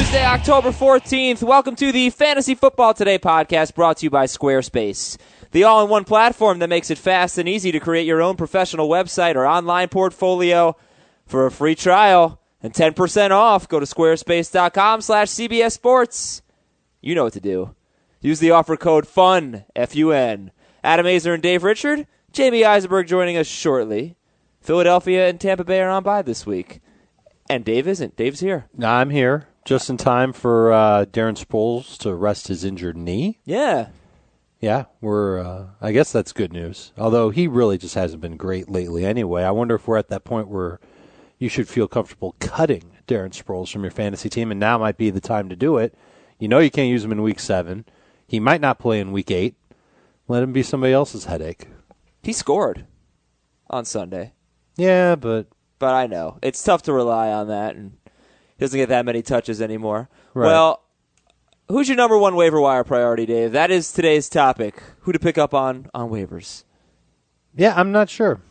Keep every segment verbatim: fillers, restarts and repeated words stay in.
Thursday, October fourteenth. Welcome to the Fantasy Football Today podcast brought to you by Squarespace, the all-in-one platform that makes it fast and easy to create your own professional website or online portfolio. For a free trial and ten percent off, go to squarespace.com slash CBS Sports. You know what to do. Use the offer code FUN, F U N. Adam Azer and Dave Richard. Jamie Eisenberg joining us shortly. Philadelphia and Tampa Bay are on bye this week. And Dave isn't. Dave's here. I'm here just in time for uh, Darren Sproles to rest his injured knee. Yeah. Yeah, we're. Uh, I guess that's good news. Although he really just hasn't been great lately anyway. I wonder if we're at that point where you should feel comfortable cutting Darren Sproles from your fantasy team, and now might be the time to do it. You know you can't use him in week seven. He might not play in week eight. Let him be somebody else's headache. He scored on Sunday. Yeah, but... But I know. It's tough to rely on that, and he doesn't get that many touches anymore. Right. Well, who's your number one waiver wire priority, Dave? That is today's topic. Who to pick up on, on waivers. Yeah, I'm not sure.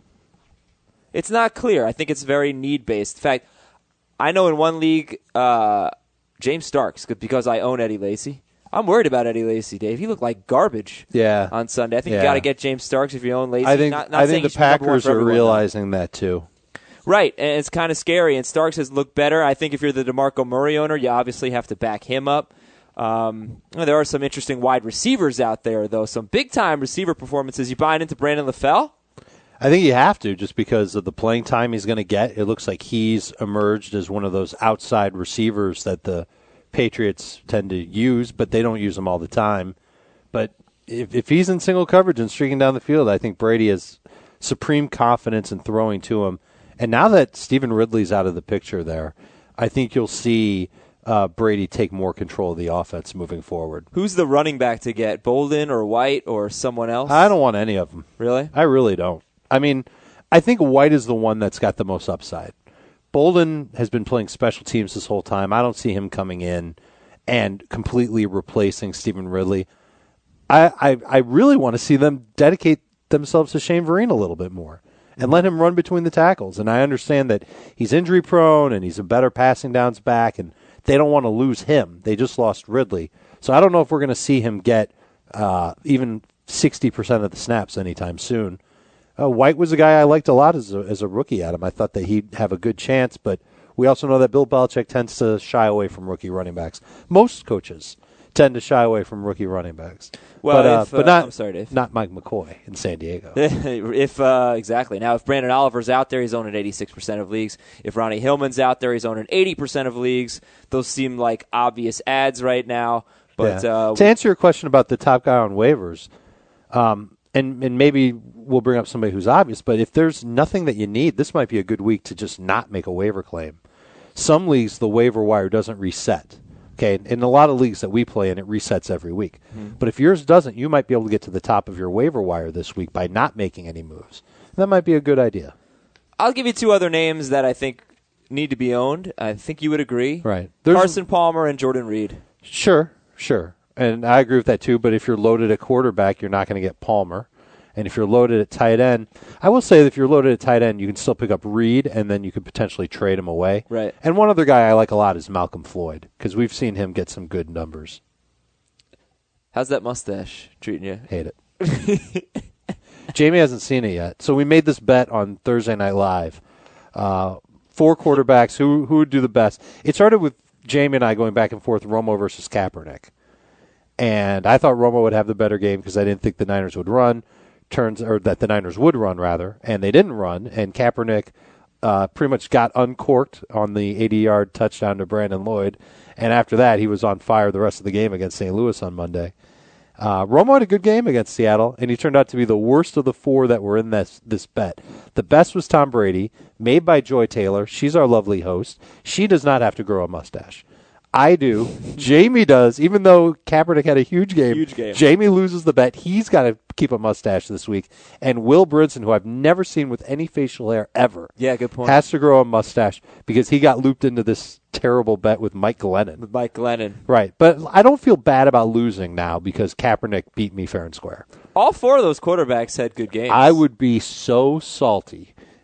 It's not clear. I think it's very need-based. In fact, I know in one league, uh, James Starks, because I own Eddie Lacy. I'm worried about Eddie Lacy, Dave. He looked like garbage yeah. on Sunday. I think yeah. you got to get James Starks if you own Lacy. I think, not, not I think the Packers are realizing that, too. Right, and it's kind of scary, and Starks has looked better. I think if you're the DeMarco Murray owner, you obviously have to back him up. Um, there are some interesting wide receivers out there, though. Some big-time receiver performances. You buying into Brandon LaFell? I think you have to, just because of the playing time he's going to get. It looks like he's emerged as one of those outside receivers that the Patriots tend to use, but they don't use him all the time. But if, if he's in single coverage and streaking down the field, I think Brady has supreme confidence in throwing to him. And now that Stephen Ridley's out of the picture there, I think you'll see uh, Brady take more control of the offense moving forward. Who's the running back to get, Bolden or White or someone else? I don't want any of them. Really? I really don't. I mean, I think White is the one that's got the most upside. Bolden has been playing special teams this whole time. I don't see him coming in and completely replacing Stephen Ridley. I, I, I really want to see them dedicate themselves to Shane Vereen a little bit more and let him run between the tackles. And I understand that he's injury-prone and he's a better passing downs back, and they don't want to lose him. They just lost Ridley. So I don't know if we're going to see him get uh, even sixty percent of the snaps anytime soon. Uh, White was a guy I liked a lot as a, as a rookie, Adam. I thought that he'd have a good chance, but we also know that Bill Belichick tends to shy away from rookie running backs. Most coaches tend to shy away from rookie running backs. Well, but, uh, if, but uh, not, I'm sorry, Dave. not Mike McCoy in San Diego. if uh, Exactly. Now, if Brandon Oliver's out there, he's owning eighty-six percent of leagues. If Ronnie Hillman's out there, he's owning eighty percent of leagues. Those seem like obvious ads right now. But yeah. uh, To answer your question about the top guy on waivers, um, and, and maybe we'll bring up somebody who's obvious, but if there's nothing that you need, this might be a good week to just not make a waiver claim. Some leagues, the waiver wire doesn't reset. Okay, in a lot of leagues that we play in, it resets every week. Mm-hmm. But if yours doesn't, you might be able to get to the top of your waiver wire this week by not making any moves. That might be a good idea. I'll give you two other names that I think need to be owned. I think you would agree. Right. There's, Carson Palmer and Jordan Reed. Sure, sure. And I agree with that too, but if you're loaded at quarterback, you're not going to get Palmer. And if you're loaded at tight end, I will say that if you're loaded at tight end, you can still pick up Reed, and then you could potentially trade him away. Right. And one other guy I like a lot is Malcolm Floyd, because we've seen him get some good numbers. How's that mustache treating you? Hate it. Jamie hasn't seen it yet. So we made this bet on Thursday Night Live. Uh, four quarterbacks, who who would do the best? It started with Jamie and I going back and forth, Romo versus Kaepernick. And I thought Romo would have the better game because I didn't think the Niners would run. Turns or that the Niners would run rather, and they didn't run. And Kaepernick uh, pretty much got uncorked on the eighty-yard touchdown to Brandon Lloyd, and after that he was on fire the rest of the game against Saint Louis on Monday. Uh, Romo had a good game against Seattle, and he turned out to be the worst of the four that were in this this bet. The best was Tom Brady, made by Joy Taylor. She's our lovely host. She does not have to grow a mustache. I do. Jamie does, even though Kaepernick had a huge game. Huge game. Jamie loses the bet. He's got to keep a mustache this week. And Will Brinson, who I've never seen with any facial hair ever, yeah, good point, has to grow a mustache because he got looped into this terrible bet with Mike Glennon. With Mike Glennon. Right. But I don't feel bad about losing now because Kaepernick beat me fair and square. All four of those quarterbacks had good games. I would be so salty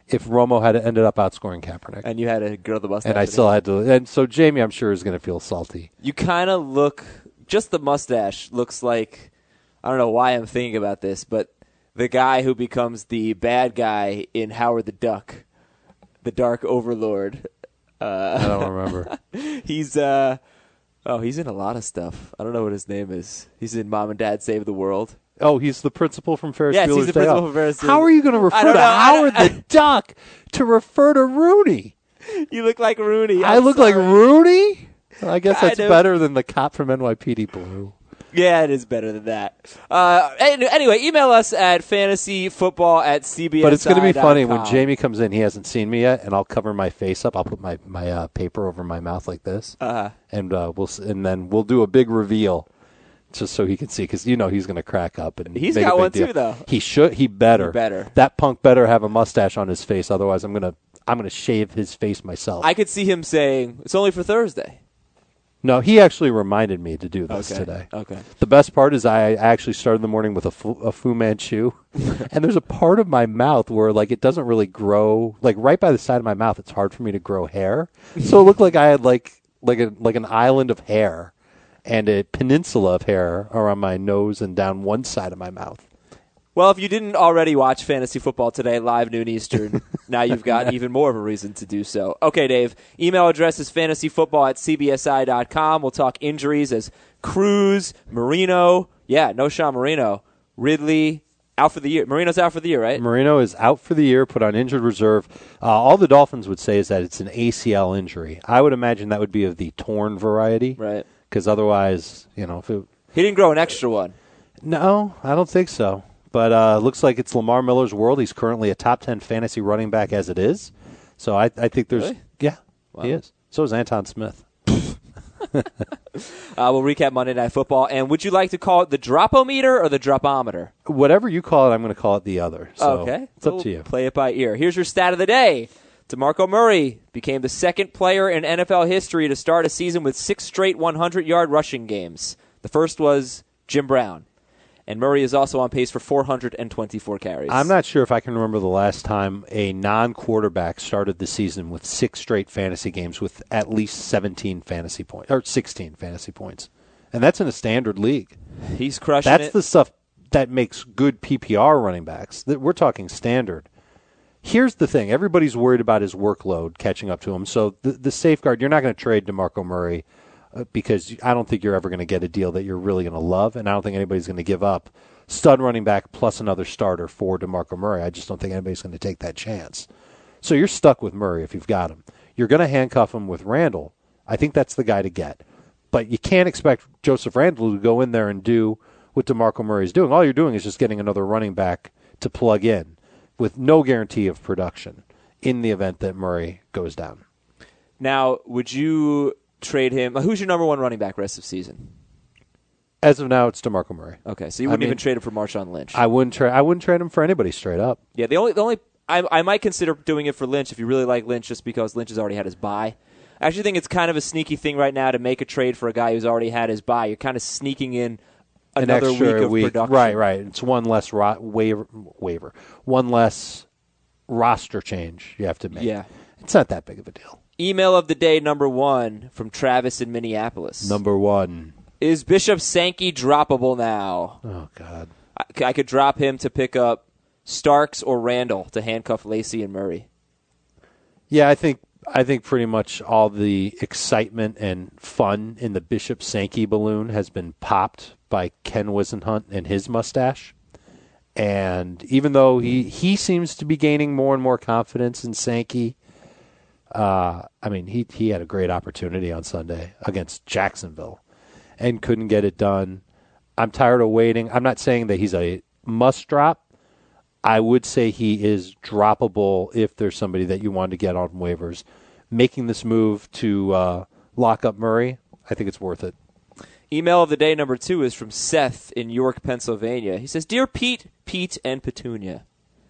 if Romo had ended up outscoring Kaepernick. And you had to grow the mustache. And I still had to. And so Jamie, I'm sure, is going to feel salty. You kind of look, just the mustache looks like, I don't know why I'm thinking about this, but the guy who becomes the bad guy in Howard the Duck, the Dark Overlord. Uh, I don't remember. he's, uh, oh, he's in a lot of stuff. I don't know what his name is. He's in Mom and Dad Save the World. Oh, he's the principal from Ferris Yes, Bueller's he's the Day principal Off. from Ferris Bueller's- How are you going to refer don't to know. I Howard don't- the Duck to refer to Rooney? You look like Rooney. I I'm look sorry. like Rooney? I guess Kind that's of. better than the cop from N Y P D Blue. Yeah, it is better than that. Uh, and- anyway, email us at fantasyfootball at c b s i dot com. But it's going to be funny when Jamie comes in. He hasn't seen me yet, and I'll cover my face up. I'll put my my uh, paper over my mouth like this, Uh-huh. and uh, we'll s- and then we'll do a big reveal, just so he can see, because you know he's going to crack up and He's make got a big one deal. too, though. He should. He better. He better. That punk better have a mustache on his face. Otherwise, I'm gonna I'm gonna shave his face myself. I could see him saying, it's only for Thursday. No, he actually reminded me to do this Okay. today. Okay. The best part is I actually started the morning with a Fu, a Fu Manchu, and there's a part of my mouth where like it doesn't really grow, like right by the side of my mouth. It's hard for me to grow hair, so it looked like I had like like a like an island of hair and a peninsula of hair around my nose and down one side of my mouth. Well, if you didn't already watch Fantasy Football Today live noon Eastern, now you've got even more of a reason to do so. Okay, Dave. Email address is fantasyfootball at c b s i dot com. We'll talk injuries as Cruz, Marino. Yeah, no Sean Marino. Ridley, out for the year. Marino's out for the year, right? Marino is out for the year, put on injured reserve. Uh, all the Dolphins would say is that it's an A C L injury. I would imagine that would be of the torn variety. Right. Because otherwise, you know, if it, He didn't grow an extra one. no, I don't think so. But uh, looks like it's Lamar Miller's world. He's currently a top ten fantasy running back as it is. So I, I think there's, Really? yeah, Wow. he is. So is Anton Smith. Uh, we'll recap Monday Night Football. And would you like to call it the dropometer or the dropometer? Whatever you call it, I'm going to call it the other. So Okay. it's up We'll to you. Play it by ear. Here's your stat of the day. DeMarco Murray became the second player in N F L history to start a season with six straight hundred-yard rushing games. The first was Jim Brown. And Murray is also on pace for four hundred twenty-four carries. I'm not sure if I can remember the last time a non-quarterback started the season with six straight fantasy games with at least seventeen fantasy points, or sixteen fantasy points. And that's in a standard league. He's crushing That's it. the stuff that makes good P P R running backs. That We're talking standard. Here's the thing. Everybody's worried about his workload catching up to him. So the, the safeguard, you're not going to trade DeMarco Murray uh, because I don't think you're ever going to get a deal that you're really going to love, and I don't think anybody's going to give up stud running back plus another starter for DeMarco Murray. I just don't think anybody's going to take that chance. So you're stuck with Murray if you've got him. You're going to handcuff him with Randall. I think that's the guy to get. But you can't expect Joseph Randall to go in there and do what DeMarco Murray's doing. All you're doing is just getting another running back to plug in with no guarantee of production in the event that Murray goes down. Now, would you trade him? Who's your number one running back rest of season? As of now, it's DeMarco Murray. Okay, so you I wouldn't mean, even trade him for Marshawn Lynch. I wouldn't trade. I wouldn't trade him for anybody straight up. Yeah, the only the only I I might consider doing it for Lynch if you really like Lynch, just because Lynch has already had his bye. I actually think it's kind of a sneaky thing right now to make a trade for a guy who's already had his bye. You're kind of sneaking in another An extra week of production. Right, right. It's one less ro- waiver, waiver, one less roster change you have to make. Yeah. It's not that big of a deal. Email of the day number one from Travis in Minneapolis. Number one. Is Bishop Sankey droppable now? Oh God. I, I could drop him to pick up Starks or Randall to handcuff Lacey and Murray. Yeah, I think I think pretty much all the excitement and fun in the Bishop Sankey balloon has been popped by Ken Wisenhunt and his mustache. And even though he, he seems to be gaining more and more confidence in Sankey, uh, I mean, he, he had a great opportunity on Sunday against Jacksonville and couldn't get it done. I'm tired of waiting. I'm not saying that he's a must drop. I would say he is droppable if there's somebody that you want to get on waivers. Making this move to uh, lock up Murray, I think it's worth it. Email of the day number two is from Seth in York, Pennsylvania. He says, Dear Pete, Pete, and Petunia.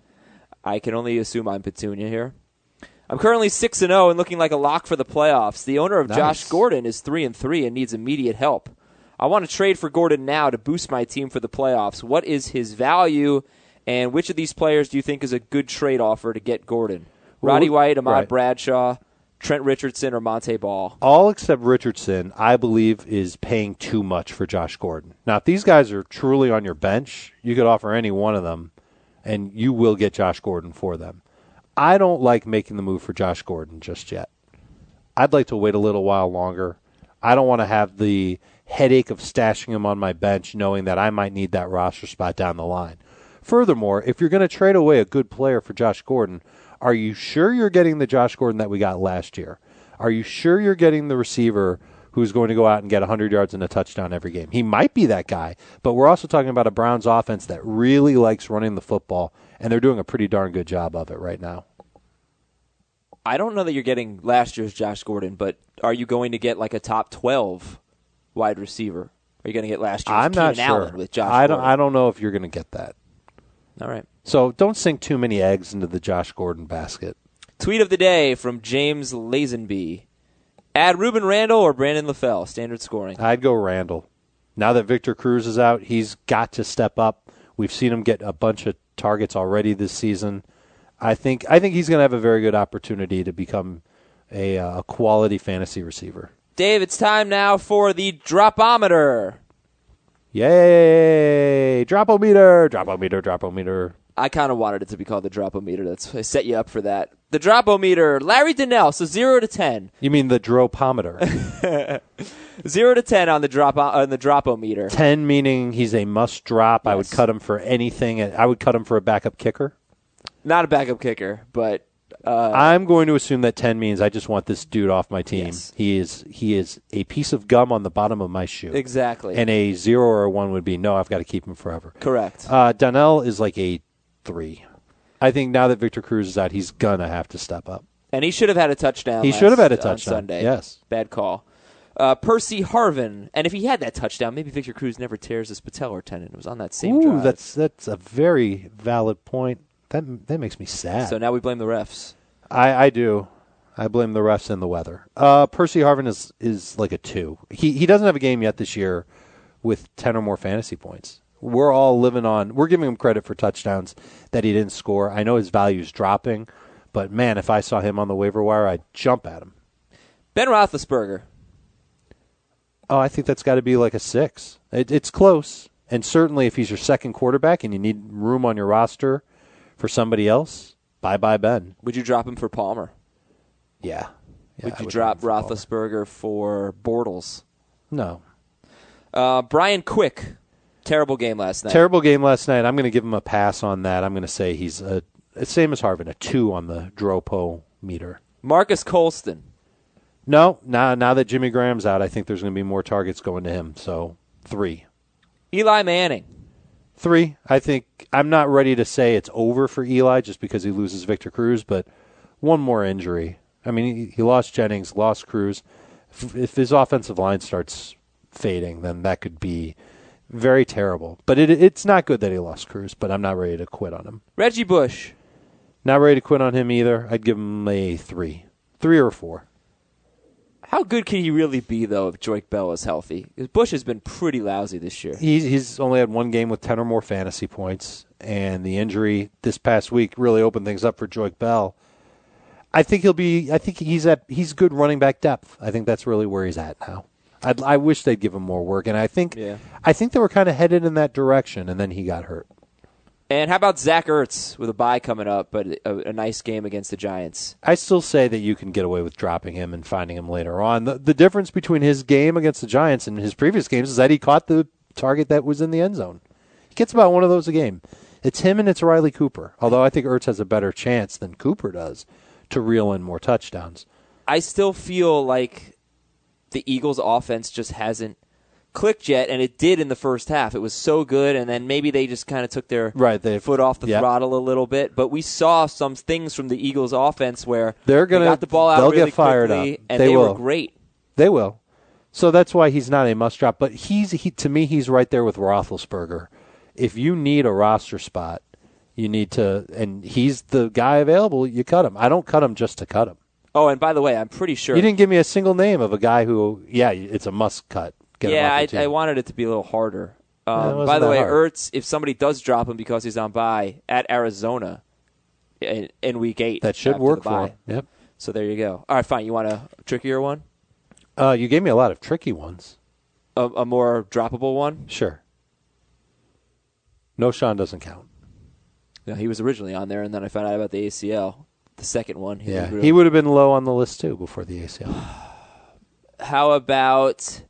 I can only assume I'm Petunia here. I'm currently six and oh and looking like a lock for the playoffs. The owner of Nice. Josh Gordon is three and three and needs immediate help. I want to trade for Gordon now to boost my team for the playoffs. What is his value, And which of these players do you think is a good trade offer to get Gordon? Roddy White, Ahmad right. Bradshaw, Trent Richardson, or Monte Ball? All except Richardson, I believe, is paying too much for Josh Gordon. Now, if these guys are truly on your bench, you could offer any one of them, and you will get Josh Gordon for them. I don't like making the move for Josh Gordon just yet. I'd like to wait a little while longer. I don't want to have the headache of stashing him on my bench knowing that I might need that roster spot down the line. Furthermore, if you're going to trade away a good player for Josh Gordon, are you sure you're getting the Josh Gordon that we got last year? Are you sure you're getting the receiver who's going to go out and get one hundred yards and a touchdown every game? He might be that guy, but we're also talking about a Browns offense that really likes running the football, and they're doing a pretty darn good job of it right now. I don't know that you're getting last year's Josh Gordon, but are you going to get like a top twelve wide receiver? Are you going to get last year's I'm not Keenan sure. Allen with Josh I don't, Gordon? I don't know if you're going to get that. All right. So don't sink too many eggs into the Josh Gordon basket. Tweet of the day from James Lazenby. Add Ruben Randall or Brandon LaFell, standard scoring. I'd go Randall. Now that Victor Cruz is out, he's got to step up. We've seen him get a bunch of targets already this season. I think I think he's going to have a very good opportunity to become a, uh, a quality fantasy receiver. Dave, it's time now for the Dropometer. Yay! Dropometer, Dropometer, Dropometer. I kind of wanted it to be called the Dropometer. That's I set you up for that. The Dropometer. Larry Donnell, so zero to ten. You mean the Dropometer? Zero to ten on the drop on the Dropometer. Ten meaning he's a must drop. Yes. I would cut him for anything. I would cut him for a backup kicker. Not a backup kicker, but uh, I'm going to assume that ten means I just want this dude off my team. Yes. He is he is a piece of gum on the bottom of my shoe. exactly. And a zero or a one would be no. I've got to keep him forever. Correct. Uh, Donnell is like a three. I think now that Victor Cruz is out, he's gonna have to step up. And he should have had a touchdown. He last, should have had a on touchdown. Sunday. Yes. Bad call. Uh, Percy Harvin, and if he had that touchdown, maybe Victor Cruz never tears his patellar tendon. It was on that same Ooh, drive. that's that's a very valid point. That that makes me sad. So now we blame the refs. I, I do. I blame the refs and the weather. Uh, Percy Harvin is, is like a two. He he doesn't have a game yet this year with ten or more fantasy points. We're all living on. We're giving him credit for touchdowns that he didn't score. I know his value's dropping, but man, if I saw him on the waiver wire, I'd jump at him. Ben Roethlisberger. Oh, I think that's got to be like a six. It, it's close, and certainly if he's your second quarterback and you need room on your roster for somebody else, bye bye Ben. Would you drop him for Palmer? Yeah. yeah would I you would drop go for Roethlisberger for Bortles? No. Uh, Brian Quick. Terrible game last night. Terrible game last night. I'm going to give him a pass on that. I'm going to say he's a same as Harvin, a two on the Dropo meter. Marcus Colston. No, now now that Jimmy Graham's out, I think there's going to be more targets going to him. So three, Eli Manning. three. I think I'm not ready to say it's over for Eli just because he loses Victor Cruz, but one more injury. I mean, he, he lost Jennings, lost Cruz. If, if his offensive line starts fading, then that could be very terrible. But it, it's not good that he lost Cruz, but I'm not ready to quit on him. Reggie Bush. Not ready to quit on him either. I'd give him a three. Three or four. How good can he really be, though, if Joique Bell is healthy? Because Bush has been pretty lousy this year. He's, he's only had one game with ten or more fantasy points, and the injury this past week really opened things up for Joique Bell. I think he'll be. I think he's at. He's good running back depth. I think that's really where he's at now. I'd, I wish they'd give him more work, and I think. Yeah. I think they were kind of headed in that direction, and then he got hurt. And how about Zach Ertz with a bye coming up, but a, a nice game against the Giants? I still say that you can get away with dropping him and finding him later on. The, the difference between his game against the Giants and his previous games is that he caught the target that was in the end zone. He gets about one of those a game. It's him and it's Riley Cooper, although I think Ertz has a better chance than Cooper does to reel in more touchdowns. I still feel like the Eagles' offense just hasn't clicked yet, and it did in the first half. It was so good, and then maybe they just kind of took their right, foot off the yep. throttle a little bit. But we saw some things from the Eagles' offense where They're gonna, they got the ball out they'll really get fired quickly, up. and they, they will. were great. They will. So that's why he's not a must-drop. But he's he to me, he's right there with Roethlisberger. If you need a roster spot, you need to, and he's the guy available, you cut him. I don't cut him just to cut him. Oh, and by the way, I'm pretty sure. You didn't give me a single name of a guy who, yeah, it's a must cut. Get yeah, him off I, the team. I wanted it to be a little harder. Um, wasn't by the that way, hard. Ertz, if somebody does drop him because he's on bye at Arizona in, in week eight. That should after work the for bye. him. Yep. So there you go. All right, fine. You want a trickier one? Uh, you gave me a lot of tricky ones. A, a more droppable one? Sure. No, Sean doesn't count. No, he was originally on there, and then I found out about the A C L. The second one. He Yeah, was really- he would have been low on the list, too, before the A C L. How about...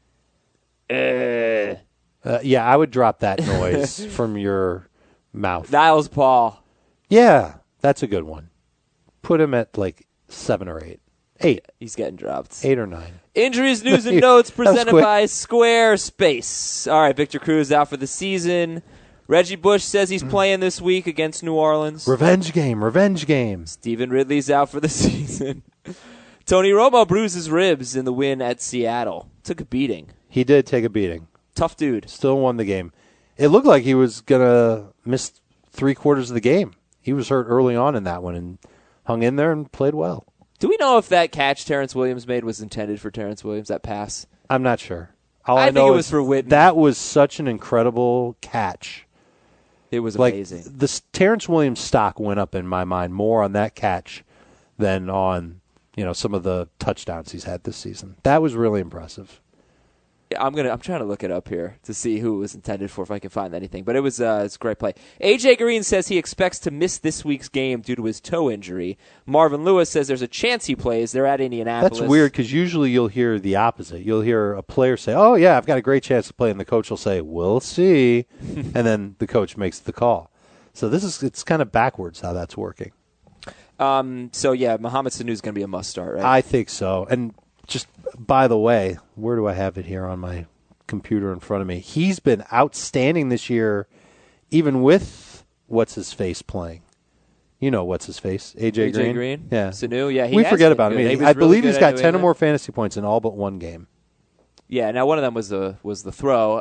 Uh, Uh, yeah, I would drop that noise from your mouth. Niles Paul. Yeah, that's a good one. Put him at like seven or eight. Eight. He's getting dropped. Eight or nine. Injuries, news, and notes That was presented quick. by Squarespace. All right, Victor Cruz out for the season. Reggie Bush says he's playing this week against New Orleans. Revenge game, revenge game. Stephen Ridley's out for the season. Tony Romo bruises ribs in the win at Seattle. Took a beating. He did take a beating. Tough dude. Still won the game. It looked like he was going to miss three quarters of the game. He was hurt early on in that one and hung in there and played well. Do we know if that catch Terrence Williams made was intended for Terrence Williams, that pass? I'm not sure. All I I, think know it was is for Witten. That was such an incredible catch. It was Like amazing. the s- Terrence Williams stock went up in my mind more on that catch than on, you know, some of the touchdowns he's had this season. That was really impressive. I'm gonna. I'm trying to look it up here to see who it was intended for, if I can find anything. But it was. Uh, it's a great play. A J Green says he expects to miss this week's game due to his toe injury. Marvin Lewis says there's a chance he plays. They're at Indianapolis. That's weird because usually you'll hear the opposite. You'll hear a player say, "Oh yeah, I've got a great chance to play," and the coach will say, "We'll see," and then the coach makes the call. So this is it's kind of backwards how that's working. Um. So yeah, Mohamed Sanu is going to be a must start, right? I think so. And just by the way, where do I have it here on my computer in front of me? He's been outstanding this year, even with what's his face playing. You know what's his face, A J A J Green. Green? Yeah, Sanu, yeah, he we has forget been about good. him. He was I really believe good he's at got New ten or England. more fantasy points in all but one game. Yeah. Now one of them was the was the throw,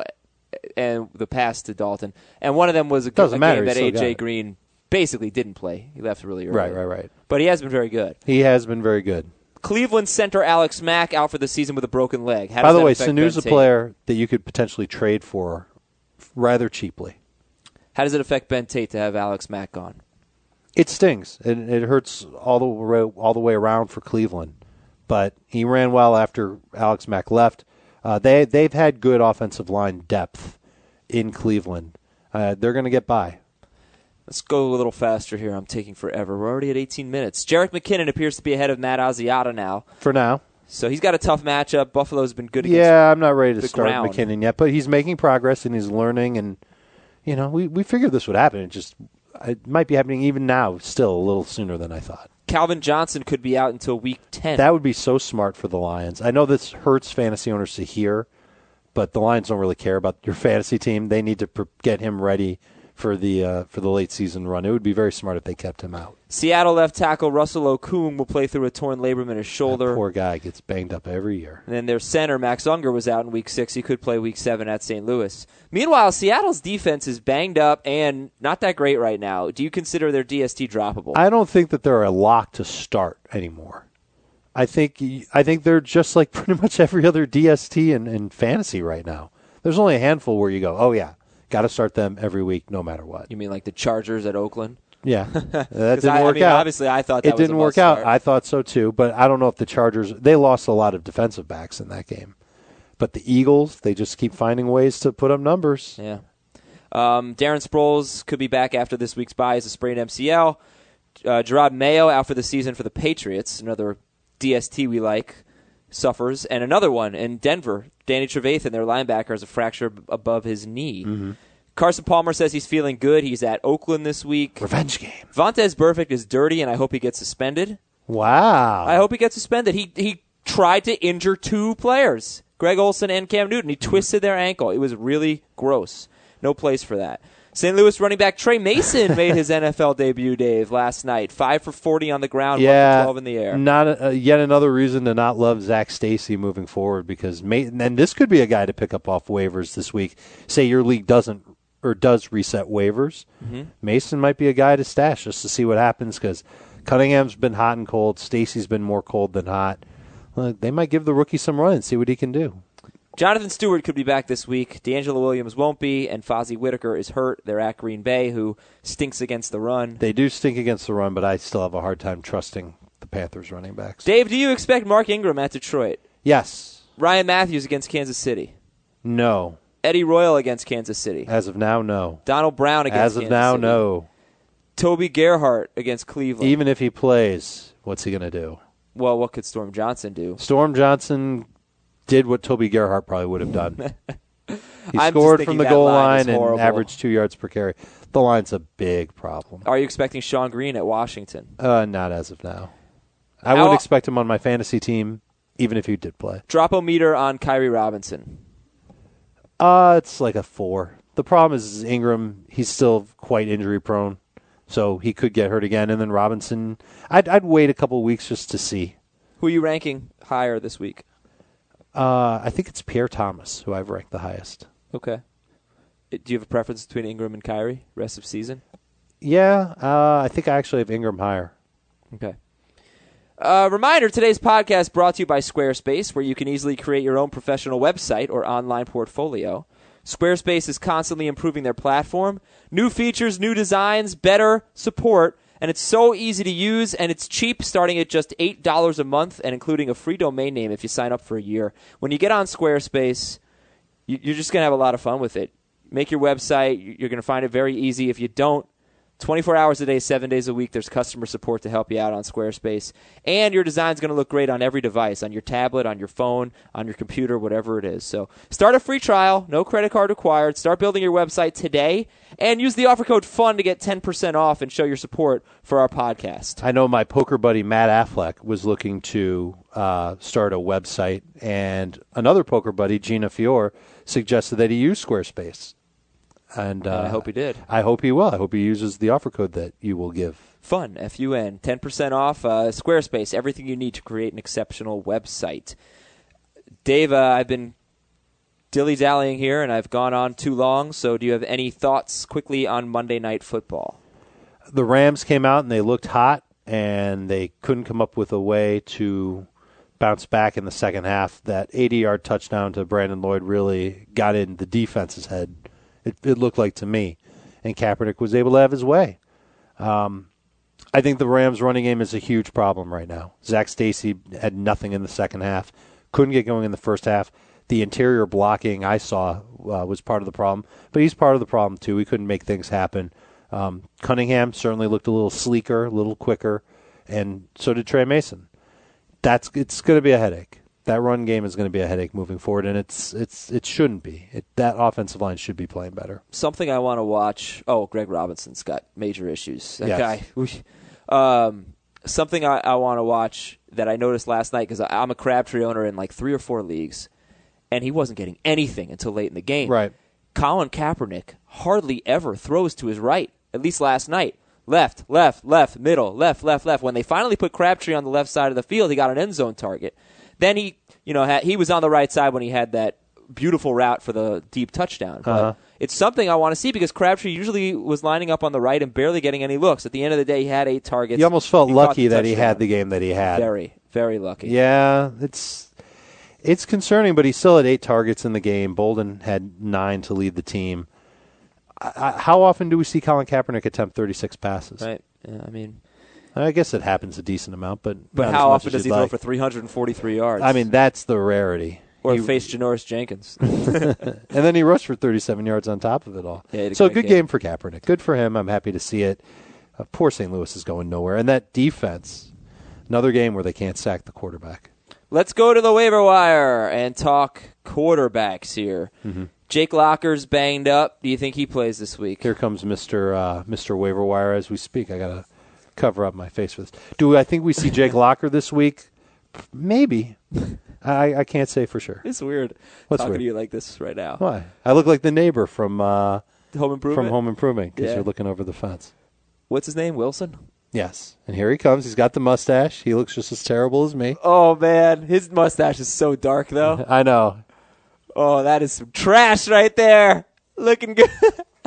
and the pass to Dalton, and one of them was a, Doesn't a matter, game he that still A got J it. Green basically didn't play. He left really early. Right, right, right. But he has been very good. He has been very good. Cleveland center Alex Mack out for the season with a broken leg. How By does the that way, affect Sanu's Ben a Tate? player that you could potentially trade for rather cheaply. How does it affect Ben Tate to have Alex Mack gone? It stings. It, it hurts all the way, all the way around for Cleveland. But he ran well after Alex Mack left. Uh, they they've had good offensive line depth in Cleveland. Uh, they're going to get by. Let's go a little faster here. I'm taking forever. We're already at eighteen minutes. Jerick McKinnon appears to be ahead of Matt Asiata now. For now. So he's got a tough matchup. Buffalo's been good against Yeah, I'm not ready to the start ground. McKinnon yet, but he's making progress and he's learning. And you know, we we figured this would happen. It just it might be happening even now, still a little sooner than I thought. Calvin Johnson could be out until week ten. That would be so smart for the Lions. I know this hurts fantasy owners to hear, but the Lions don't really care about your fantasy team. They need to pr- get him ready for the uh, for the late season run. It would be very smart if they kept him out. Seattle left tackle Russell Okung will play through a torn labrum in his shoulder. That poor guy gets banged up every year. And then their center, Max Unger, was out in week six. He could play week seven at Saint Louis. Meanwhile, Seattle's defense is banged up and not that great right now. Do you consider their D S T droppable? I don't think that they're a lock to start anymore. I think I think they're just like pretty much every other D S T in, in fantasy right now. There's only a handful where you go, oh yeah, got to start them every week no matter what. You mean like the Chargers at Oakland? Yeah, that didn't I, work I mean, out. Obviously, I thought that it was a didn't work must out. start. I thought so too, but I don't know if the Chargers. They lost a lot of defensive backs in that game, but the Eagles, they just keep finding ways to put up numbers. Yeah. Um, Darren Sproles could be back after this week's bye as a sprained M C L. Uh, Gerard Mayo out for the season for the Patriots, another D S T we like, suffers. And another one in Denver, Danny Trevathan, their linebacker, has a fracture b- above his knee. Mm-hmm. Carson Palmer says he's feeling good. He's at Oakland this week. Revenge game. Vontez Burfict is dirty, and I hope he gets suspended. Wow. I hope he gets suspended. He he tried to injure two players, Greg Olsen and Cam Newton. He twisted their ankle. It was really gross. No place for that. Saint Louis running back Trey Mason made his N F L debut, Dave, last night. Five for forty on the ground, yeah, one for twelve in the air. Not a, uh, yet another reason to not love Zach Stacy moving forward because Mason, and this could be a guy to pick up off waivers this week. Say your league doesn't or does reset waivers. Mm-hmm. Mason might be a guy to stash just to see what happens because Cunningham's been hot and cold. Stacy's been more cold than hot. Well, they might give the rookie some run and see what he can do. Jonathan Stewart could be back this week. D'Angelo Williams won't be, and Fozzie Whitaker is hurt. They're at Green Bay, who stinks against the run. They do stink against the run, but I still have a hard time trusting the Panthers running backs. Dave, do you expect Mark Ingram at Detroit? Yes. Ryan Matthews against Kansas City? No. Eddie Royal against Kansas City? As of now, no. Donald Brown against As of Kansas now, City? no. Toby Gerhart against Cleveland? Even if he plays, what's he going to do? Well, what could Storm Johnson do? Storm Johnson did what Toby Gerhart probably would have done. He I'm scored just from the thinking goal that line is line and horrible. averaged two yards per carry. The line's a big problem. Are you expecting Sean Green at Washington? Uh, not as of now. I How- wouldn't expect him on my fantasy team, even if he did play. Drop-o-meter on Kyrie Robinson. Uh, it's like a four. The problem is, is Ingram, he's still quite injury-prone, so he could get hurt again. And then Robinson, I'd, I'd wait a couple weeks just to see. Who are you ranking higher this week? Uh, I think it's Pierre Thomas, who I've ranked the highest. Okay. Do you have a preference between Ingram and Kyrie rest of season? Yeah, uh, I think I actually have Ingram higher. Okay. Uh, reminder, today's podcast brought to you by Squarespace, where you can easily create your own professional website or online portfolio. Squarespace is constantly improving their platform. New features, new designs, better support, and it's so easy to use, and it's cheap, starting at just eight dollars a month and including a free domain name if you sign up for a year. When you get on Squarespace, you- you're just going to have a lot of fun with it. Make your website. You're going to find it very easy. If you don't, twenty-four hours a day, seven days a week, there's customer support to help you out on Squarespace. And your design's going to look great on every device, on your tablet, on your phone, on your computer, whatever it is. So start a free trial, no credit card required. Start building your website today, and use the offer code FUN to get ten percent off and show your support for our podcast. I know my poker buddy Matt Affleck was looking to uh, start a website, and another poker buddy, Gina Fiore, suggested that he use Squarespace. And, uh, I hope he did. I hope he will. I hope he uses the offer code that you will give. FUN, F U N, ten percent off. Uh, Squarespace, everything you need to create an exceptional website. Dave, uh, I've been dilly-dallying here, and I've gone on too long, so do you have any thoughts quickly on Monday Night Football? The Rams came out and they looked hot, and they couldn't come up with a way to bounce back in the second half. That eighty-yard touchdown to Brandon Lloyd really got in the defense's head, it, it looked like to me, and Kaepernick was able to have his way. Um, I think the Rams' running game is a huge problem right now. Zach Stacy had nothing in the second half, couldn't get going in the first half. The interior blocking I saw uh, was part of the problem, but he's part of the problem too. He couldn't make things happen. Um, Cunningham certainly looked a little sleeker, a little quicker, and so did Trey Mason. That's it's going to be a headache. That run game is going to be a headache moving forward, and it's it's it shouldn't be. It, that offensive line should be playing better. Something I want to watch. Oh, Greg Robinson's got major issues. That Yes. guy. Um, something I, I want to watch that I noticed last night, because I'm a Crabtree owner in like three or four leagues, and he wasn't getting anything until late in the game. Right. Colin Kaepernick hardly ever throws to his right, at least last night. Left, left, left, middle, left, left, left. When they finally put Crabtree on the left side of the field, he got an end zone target. Then he, you know, had, he was on the right side when he had that beautiful route for the deep touchdown. But Uh-huh. it's something I want to see, because Crabtree usually was lining up on the right and barely getting any looks. At the end of the day, he had eight targets. You almost felt He caught lucky the that he touchdown. had the game that he had. Very, very lucky. Yeah, it's it's concerning, but he still had eight targets in the game. Bolden had nine to lead the team. I, I, how often do we see Colin Kaepernick attempt thirty-six passes? Right. Yeah, I mean, I guess it happens a decent amount, but but not how as much often as does he you'd throw like. for three hundred forty-three yards? I mean, that's the rarity. or He- face Janoris Jenkins. and then he rushed for thirty-seven yards on top of it all. Yeah, he had a so great good game. game for Kaepernick. Good for him. I'm happy to see it. Uh, poor Saint Louis is going nowhere, and that defense. Another game where they can't sack the quarterback. Let's go to the waiver wire and talk quarterbacks here. Mm-hmm. Jake Locker's banged up. Do you think he plays this week? Here comes Mister Uh, Mister Waiver Wire as we speak. I gotta cover up my face for this. Do I think we see Jake Locker this week? Maybe. I, I can't say for sure. It's weird What's talking weird? to you like this right now. Why? I look like the neighbor from uh, Home Improvement? from Home Improvement because Yeah. you're looking over the fence. What's his name? Wilson? Yes, and here he comes. He's got the mustache. He looks just as terrible as me. Oh, man. His mustache is so dark, though. I know. Oh, that is some trash right there. Looking good.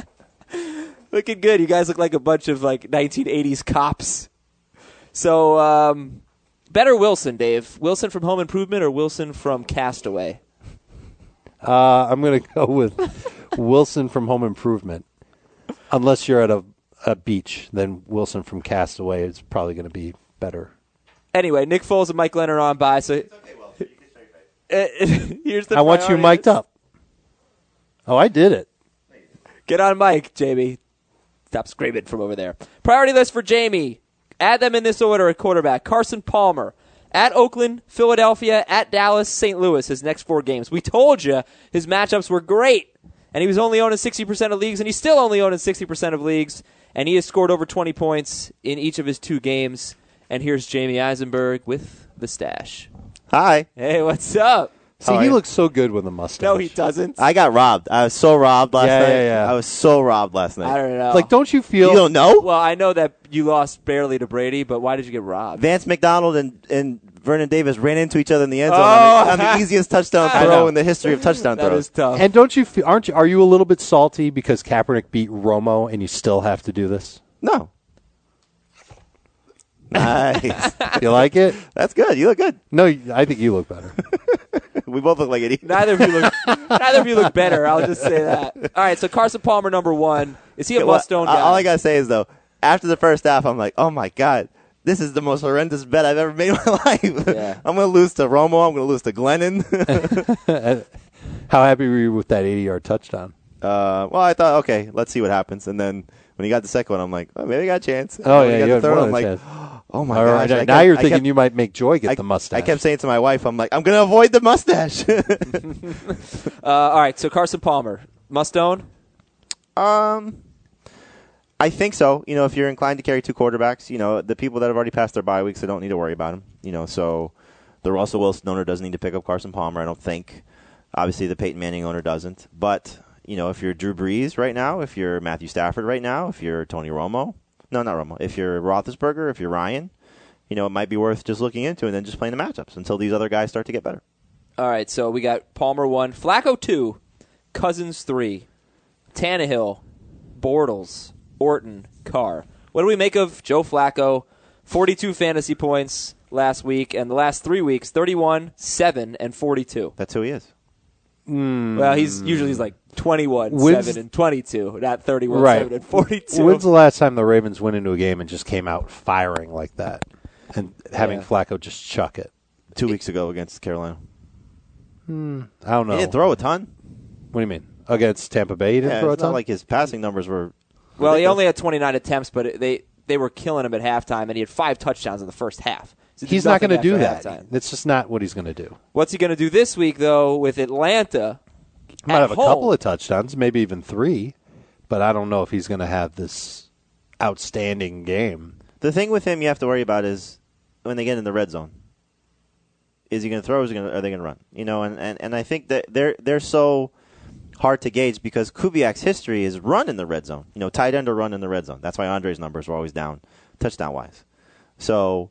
Looking good. You guys look like a bunch of like nineteen eighties cops. So, um, better Wilson, Dave. Wilson from Home Improvement or Wilson from Castaway? Uh, I'm going to go with Wilson from Home Improvement. Unless you're at a, a beach, then Wilson from Castaway is probably going to be better. Anyway, Nick Foles and Mike Leonard are on by. So It's okay, Will. You can straight face. here's the I want you priorities. mic'd up. Oh, I did it. Get on mic, Jamie. Stop screaming from over there. Priority list for Jamie. Add them in this order at quarterback. Carson Palmer. At Oakland, Philadelphia, at Dallas, Saint Louis, his next four games. We told you his matchups were great. And he was only owning sixty percent of leagues, and he's still only owning sixty percent of leagues. And he has scored over twenty points in each of his two games. And here's Jamie Eisenberg with the stash. Hi. Hey, what's up? See, How are he you? looks so good with a mustache. No, he doesn't. I got robbed. I was so robbed last Yeah, night. yeah, yeah. I was so robbed last night. I don't know. Like, don't you feel... You don't know? Well, I know that you lost barely to Brady, but why did you get robbed? Vance McDonald and, and Vernon Davis ran into each other in the end zone Oh. on, the, on the easiest touchdown I know. throw in the history of touchdown That throws. is tough. And don't you feel... Aren't you... Are you a little bit salty because Kaepernick beat Romo and you still have to do this? No. Nice. You like it? That's good. You look good. No, I think you look better. We both look like idiots. Neither of you look. neither of you look better. I'll just say that. All right. So Carson Palmer, number one. Is he a Well, must-own guy? all I gotta say is though, after the first half, I'm like, oh my god, this is the most horrendous bet I've ever made in my life. Yeah. I'm gonna lose to Romo. I'm gonna lose to Glennon. How happy were you with that eighty-yard touchdown? uh, well, I thought, okay, let's see what happens. And then when he got the second one, I'm like, oh, maybe I got a chance. Oh, When yeah, he got you the had third more one, I'm than a like, chance. oh my All right, gosh. I now kept- you're I thinking kept- you might make Joy get I, the mustache. I kept saying to my wife, I'm like, I'm gonna avoid the mustache. Uh, all right. So Carson Palmer, must-own. Um, I think so. You know, if you're inclined to carry two quarterbacks, you know, the people that have already passed their bye weeks, they don't need to worry about them. You know, so the Russell Wilson owner doesn't need to pick up Carson Palmer, I don't think. Obviously, the Peyton Manning owner doesn't. But, you know, if you're Drew Brees right now, if you're Matthew Stafford right now, if you're Tony Romo, no, not Romo, if you're Roethlisberger, if you're Ryan, you know, it might be worth just looking into and then just playing the matchups until these other guys start to get better. All right. So we got Palmer one, Flacco two, Cousins three, Tannehill, Bortles, Orton, Carr. What do we make of Joe Flacco? forty-two fantasy points last week, and the last three weeks, thirty-one, seven, and forty-two. That's who he is. Well, he's usually he's like twenty-one, When's- seven, and twenty-two, not thirty-one, Right. seven, and forty-two. When's the last time the Ravens went into a game and just came out firing like that and having Yeah. Flacco just chuck it? Two weeks ago against Carolina. I don't know. He didn't throw a ton. What do you mean? Against Tampa Bay, he didn't Yeah, throw a it's not ton? like his passing numbers were. Well, he ridiculous. only had twenty-nine attempts, but it, they they were killing him at halftime, and he had five touchdowns in the first half. So he did He's not nothing going to do after that. halftime. That's just not what he's going to do. What's he going to do this week, though, with Atlanta? He might at have a home? couple of touchdowns, maybe even three, but I don't know if he's going to have this outstanding game. The thing with him you have to worry about is when they get in the red zone. Is he going to throw or is he gonna, are they going to run? You know, and, and, and I think that they're they're so hard to gauge because Kubiak's history is run in the red zone. You know, tight end or run in the red zone. That's why Andre's numbers were always down, touchdown-wise. So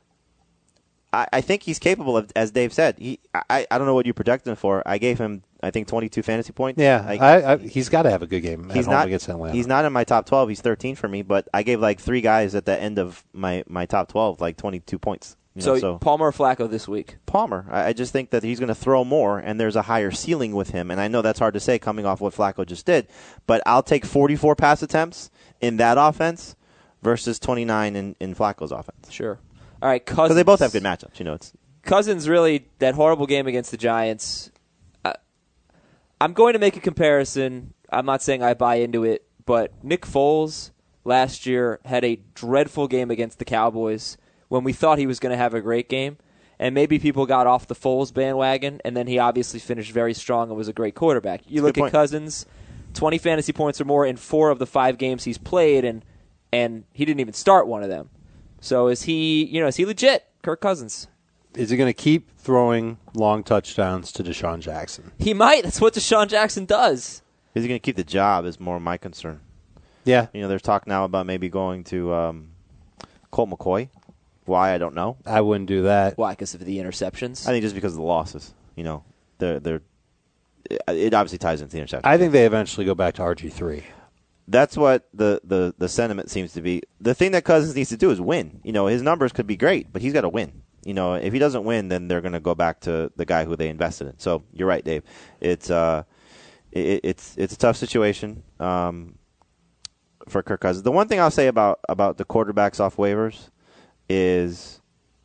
I, I think he's capable of, as Dave said, he I, I don't know what you projected him for. I gave him, I think, twenty-two fantasy points. Yeah, I, I, I, he's got to have a good game at he's home not against Atlanta. He's not in my top twelve. He's thirteen for me, but I gave like three guys at the end of my, my top twelve like twenty-two points. You So, know, so Palmer or Flacco this week? Palmer, I, I just think that he's going to throw more, and there's a higher ceiling with him. And I know that's hard to say coming off what Flacco just did, but I'll take forty-four pass attempts in that offense versus twenty-nine in, in Flacco's offense. Sure. All right, Cousins. Because they both have good matchups. You know, it's Cousins really, that horrible game against the Giants. Uh, I'm going to make a comparison. I'm not saying I buy into it, but Nick Foles last year had a dreadful game against the Cowboys when we thought he was going to have a great game. And maybe people got off the Foles bandwagon, and then he obviously finished very strong and was a great quarterback. You look Good at point. Cousins, twenty fantasy points or more in four of the five games he's played, and and he didn't even start one of them. So is he, you know, is he legit, Kirk Cousins? Is he going to keep throwing long touchdowns to Deshaun Jackson? He might. That's what Deshaun Jackson does. is he going to keep the job is more my concern. Yeah, You know, there's talk now about maybe going to um, Colt McCoy. Why, I don't know. I wouldn't do that. Why? Because of the interceptions? I think just because of the losses. You know, they're they're. It, it obviously ties into the interception. I think they eventually go back to R G three. That's what the, the, the sentiment seems to be. The thing that Cousins needs to do is win. You know, his numbers could be great, but he's got to win. You know, if he doesn't win, then they're going to go back to the guy who they invested in. So you're right, Dave. It's uh, it, it's it's a tough situation um, for Kirk Cousins. The one thing I'll say about about the quarterbacks off waivers is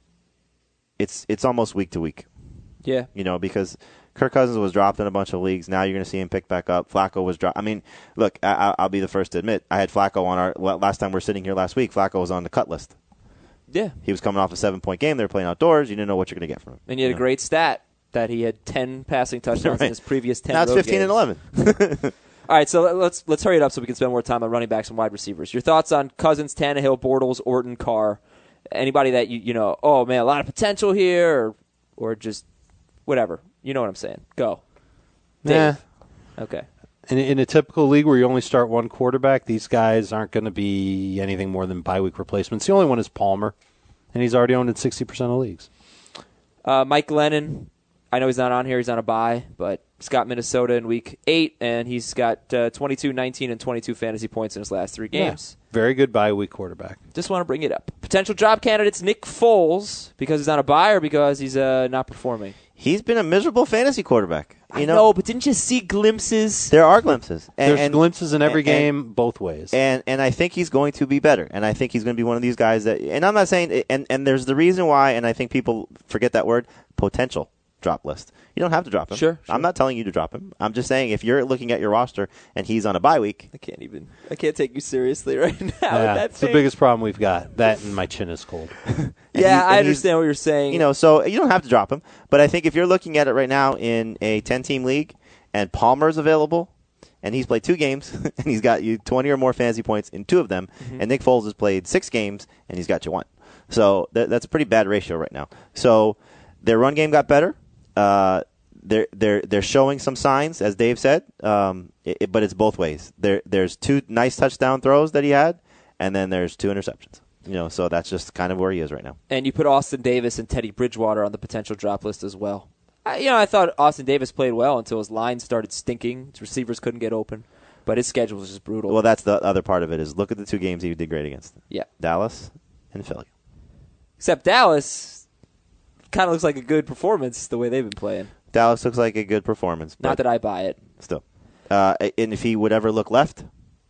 it's it's almost week to week. Yeah, you know, because Kirk Cousins was dropped in a bunch of leagues. Now you're going to see him pick back up. Flacco was dropped. I mean, look, I, I'll be the first to admit I had Flacco on our last time we were sitting here last week. Flacco was on the cut list. Yeah, he was coming off a seven-point game. They were playing outdoors. You didn't know what you're going to get from him. And you had you a know? great stat that he had ten passing touchdowns right. in his previous ten. Now it's road fifteen games. and eleven. All right, so let's let's hurry it up so we can spend more time on running backs and wide receivers. Your thoughts on Cousins, Tannehill, Bortles, Orton, Carr? Anybody that you you know? Oh man, a lot of potential here, or or just whatever. You know what I'm saying? Go. Yeah. Okay. In, in a typical league where you only start one quarterback, these guys aren't going to be anything more than bye week replacements. The only one is Palmer, and he's already owned in sixty percent of leagues. Uh, Mike Glennon, I know he's not on here. He's on a bye, but he's got Minnesota in week eight, and he's got uh, twenty-two, nineteen, and twenty-two fantasy points in his last three games. Yeah. Very good bye week quarterback. Just want to bring it up. Potential job candidates, Nick Foles, because he's on a bye or because he's uh, not performing? He's been a miserable fantasy quarterback. You I know, know, but didn't you see glimpses? There are glimpses. And, There's and, glimpses in every and, game both ways. And and I think he's going to be better. And I think he's going to be one of these guys that – and I'm not saying – and and there's the reason why, and I think people forget that word, potential drop list. You don't have to drop him. Sure, sure. I'm not telling you to drop him. I'm just saying if you're looking at your roster and he's on a bye week – I can't even – I can't take you seriously right now. Yeah, with that it's the thing. biggest problem we've got. That and my chin is cold. Yeah, I he's- understand what you're saying. You know, so you don't have to drop him. But I think if you're looking at it right now in a ten-team league and Palmer's available and he's played two games and he's got you twenty or more fantasy points in two of them, mm-hmm. and Nick Foles has played six games and he's got you one. So th- that's a pretty bad ratio right now. So their run game got better. Uh, they're they're they're showing some signs, as Dave said, um, it, it, but it's both ways. There there's two nice touchdown throws that he had, and then there's two interceptions. You know, so that's just kind of where he is right now. And you put Austin Davis and Teddy Bridgewater on the potential drop list as well. I, you know, I thought Austin Davis played well until his line started stinking. His receivers couldn't get open, but his schedule was just brutal. Well, that's the other part of it is look at the two games he did great against. Yeah, Dallas and Philly. Except Dallas kind of looks like a good performance the way they've been playing. Dallas looks like a good performance. Not that I buy it. Still. Uh, and if he would ever look left,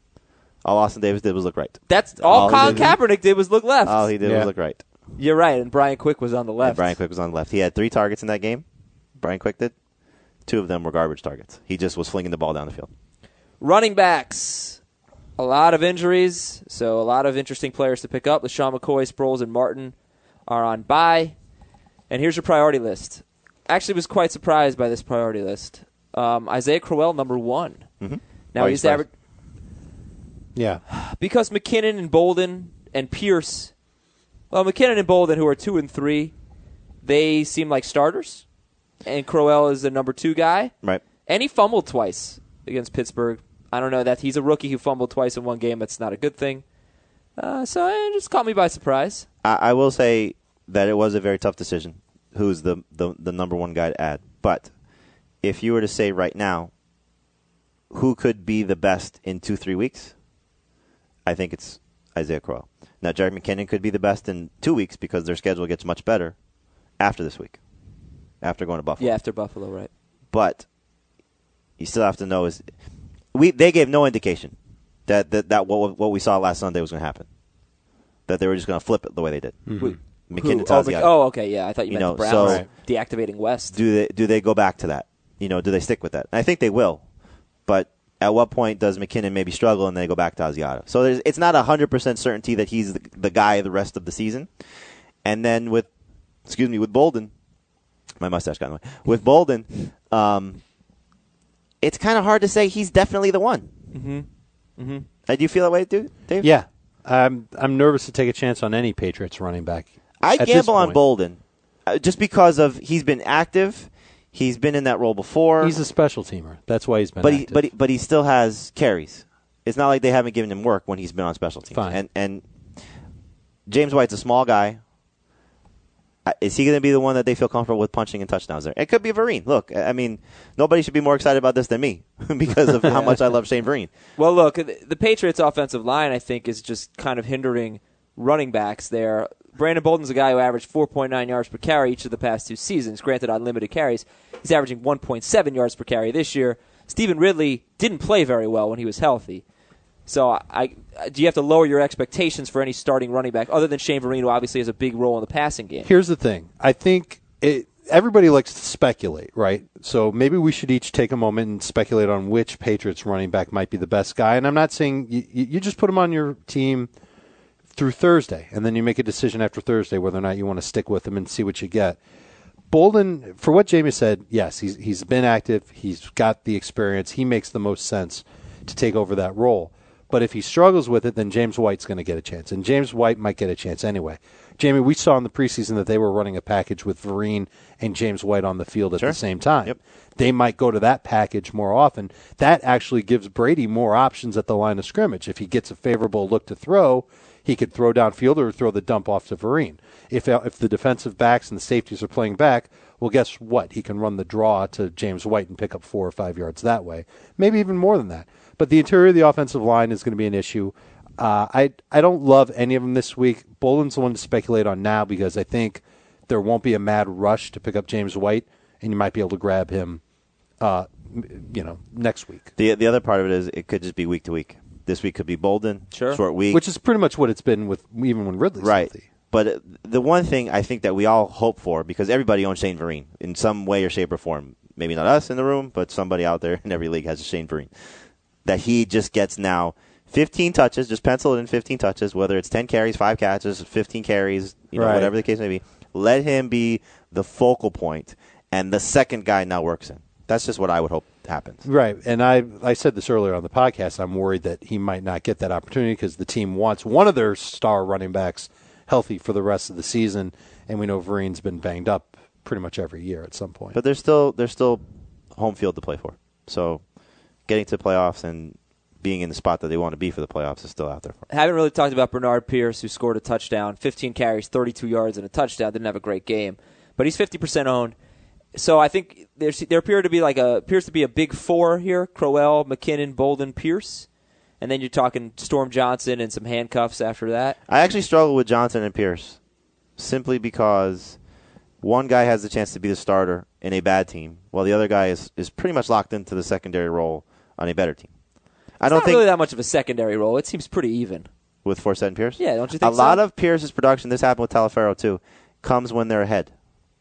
all Austin Davis did was look right. That's all, all Colin did, Kaepernick did was look left. All he did yeah. was look right. You're right, and Brian Quick was on the left. And Brian Quick was on the left. He had three targets in that game. Brian Quick did. Two of them were garbage targets. He just was flinging the ball down the field. Running backs. A lot of injuries, so a lot of interesting players to pick up. LeSean McCoy, Sproles, and Martin are on bye. And here's your priority list. Actually was quite surprised by this priority list. Um, Isaiah Crowell, number one. Mm-hmm. Now Why he's you average Yeah. because McKinnon and Bolden and Pierce. Well, McKinnon and Bolden, who are two and three, they seem like starters, and Crowell is the number two guy. Right. And he fumbled twice against Pittsburgh. I don't know that he's a rookie who fumbled twice in one game. That's not a good thing. Uh, so it just caught me by surprise. I, I will say that it was a very tough decision. Who's the, the the number one guy to add? But if you were to say right now, who could be the best in two three weeks? I think it's Isaiah Crowell. Now, Jerick McKinnon could be the best in two weeks because their schedule gets much better after this week, after going to Buffalo. Yeah, after Buffalo, right. But you still have to know is we they gave no indication that that, that what what we saw last Sunday was going to happen. That they were just going to flip it the way they did. Mm-hmm. Wait, McKinnon who? tells oh, you. Mc- oh, okay, yeah. I thought you, You meant know, the Browns so- deactivating West. Do they do they go back to that? You know, do they stick with that? And I think they will. But at what point does McKinnon maybe struggle and they go back to Asiata? So there's, it's not a hundred percent certainty that he's the, the guy the rest of the season. And then with, excuse me, with Bolden, my mustache got in the way. With Bolden, um, it's kind of hard to say he's definitely the one. Mm-hmm. Mm-hmm. Uh, do you feel that way, dude, Dave? Yeah. I'm I'm nervous to take a chance on any Patriots running back. I at this gamble on point. Bolden uh, just because of he's been active. He's been in that role before. He's a special teamer. That's why he's been but he, active. but he, but he still has carries. It's not like they haven't given him work when he's been on special teams. Fine. And and James White's a small guy. Uh, Is he going to be the one that they feel comfortable with punching and touchdowns there? It could be Vereen. Look, I mean, nobody should be more excited about this than me because of how much I love Shane Vereen. Well, look, the, the Patriots' offensive line, I think, is just kind of hindering running backs there. Brandon Bolden's a guy who averaged four point nine yards per carry each of the past two seasons. Granted, on limited carries, he's averaging one point seven yards per carry this year. Stephen Ridley didn't play very well when he was healthy. So I, I do you have to lower your expectations for any starting running back other than Shane Vereen, who obviously has a big role in the passing game? Here's the thing. I think it, everybody likes to speculate, right? So maybe we should each take a moment and speculate on which Patriots running back might be the best guy. And I'm not saying you, you just put him on your team through Thursday, and then you make a decision after Thursday whether or not you want to stick with him and see what you get. Bolden, for what Jamie said, yes, he's he's been active. He's got the experience. He makes the most sense to take over that role. But if he struggles with it, then James White's going to get a chance. And James White might get a chance anyway. Jamie, we saw in the preseason that they were running a package with Vereen and James White on the field at Sure. the same time. Yep. They might go to that package more often. That actually gives Brady more options at the line of scrimmage. If he gets a favorable look to throw, he could throw downfield or throw the dump off to Vereen. If, if the defensive backs and the safeties are playing back, well, guess what? He can run the draw to James White and pick up four or five yards that way. Maybe even more than that. But the interior of the offensive line is going to be an issue. Uh, I I don't love any of them this week. Bolden's the one to speculate on now because I think there won't be a mad rush to pick up James White, and you might be able to grab him, uh, you know, next week. The the other part of it is it could just be week to week. This week could be Bolden, Sure. short week, Which is pretty much what it's been with even when Ridley's right. healthy. But the one thing I think that we all hope for, because everybody owns Shane Vereen in some way or shape or form, maybe not us in the room, but somebody out there in every league has a Shane Vereen, that he just gets now fifteen touches, just pencil it in fifteen touches, whether it's ten carries, five catches, fifteen carries, you know, Right. whatever the case may be. Let him be the focal point, and the second guy now works in. That's just what I would hope happens. Right, and I I said this earlier on the podcast. I'm worried that he might not get that opportunity because the team wants one of their star running backs healthy for the rest of the season, and we know Vereen's been banged up pretty much every year at some point. But there's still there's still home field to play for. So getting to playoffs and being in the spot that they want to be for the playoffs is still out there for them. Haven't really talked about Bernard Pierce, who scored a touchdown, fifteen carries, thirty-two yards, and a touchdown. Didn't have a great game, but he's fifty percent owned. So I think there's, there appear to be like a appears to be a big four here: Crowell, McKinnon, Bolden, Pierce, and then you're talking Storm Johnson and some handcuffs after that. I actually struggle with Johnson and Pierce simply because one guy has the chance to be the starter in a bad team, while the other guy is, is pretty much locked into the secondary role on a better team. I It's don't not think really that much of a secondary role. It seems pretty even. with Forsett and Pierce. Yeah, don't you A think so? lot of Pierce's production, this happened with Talaferro too, comes when they're ahead.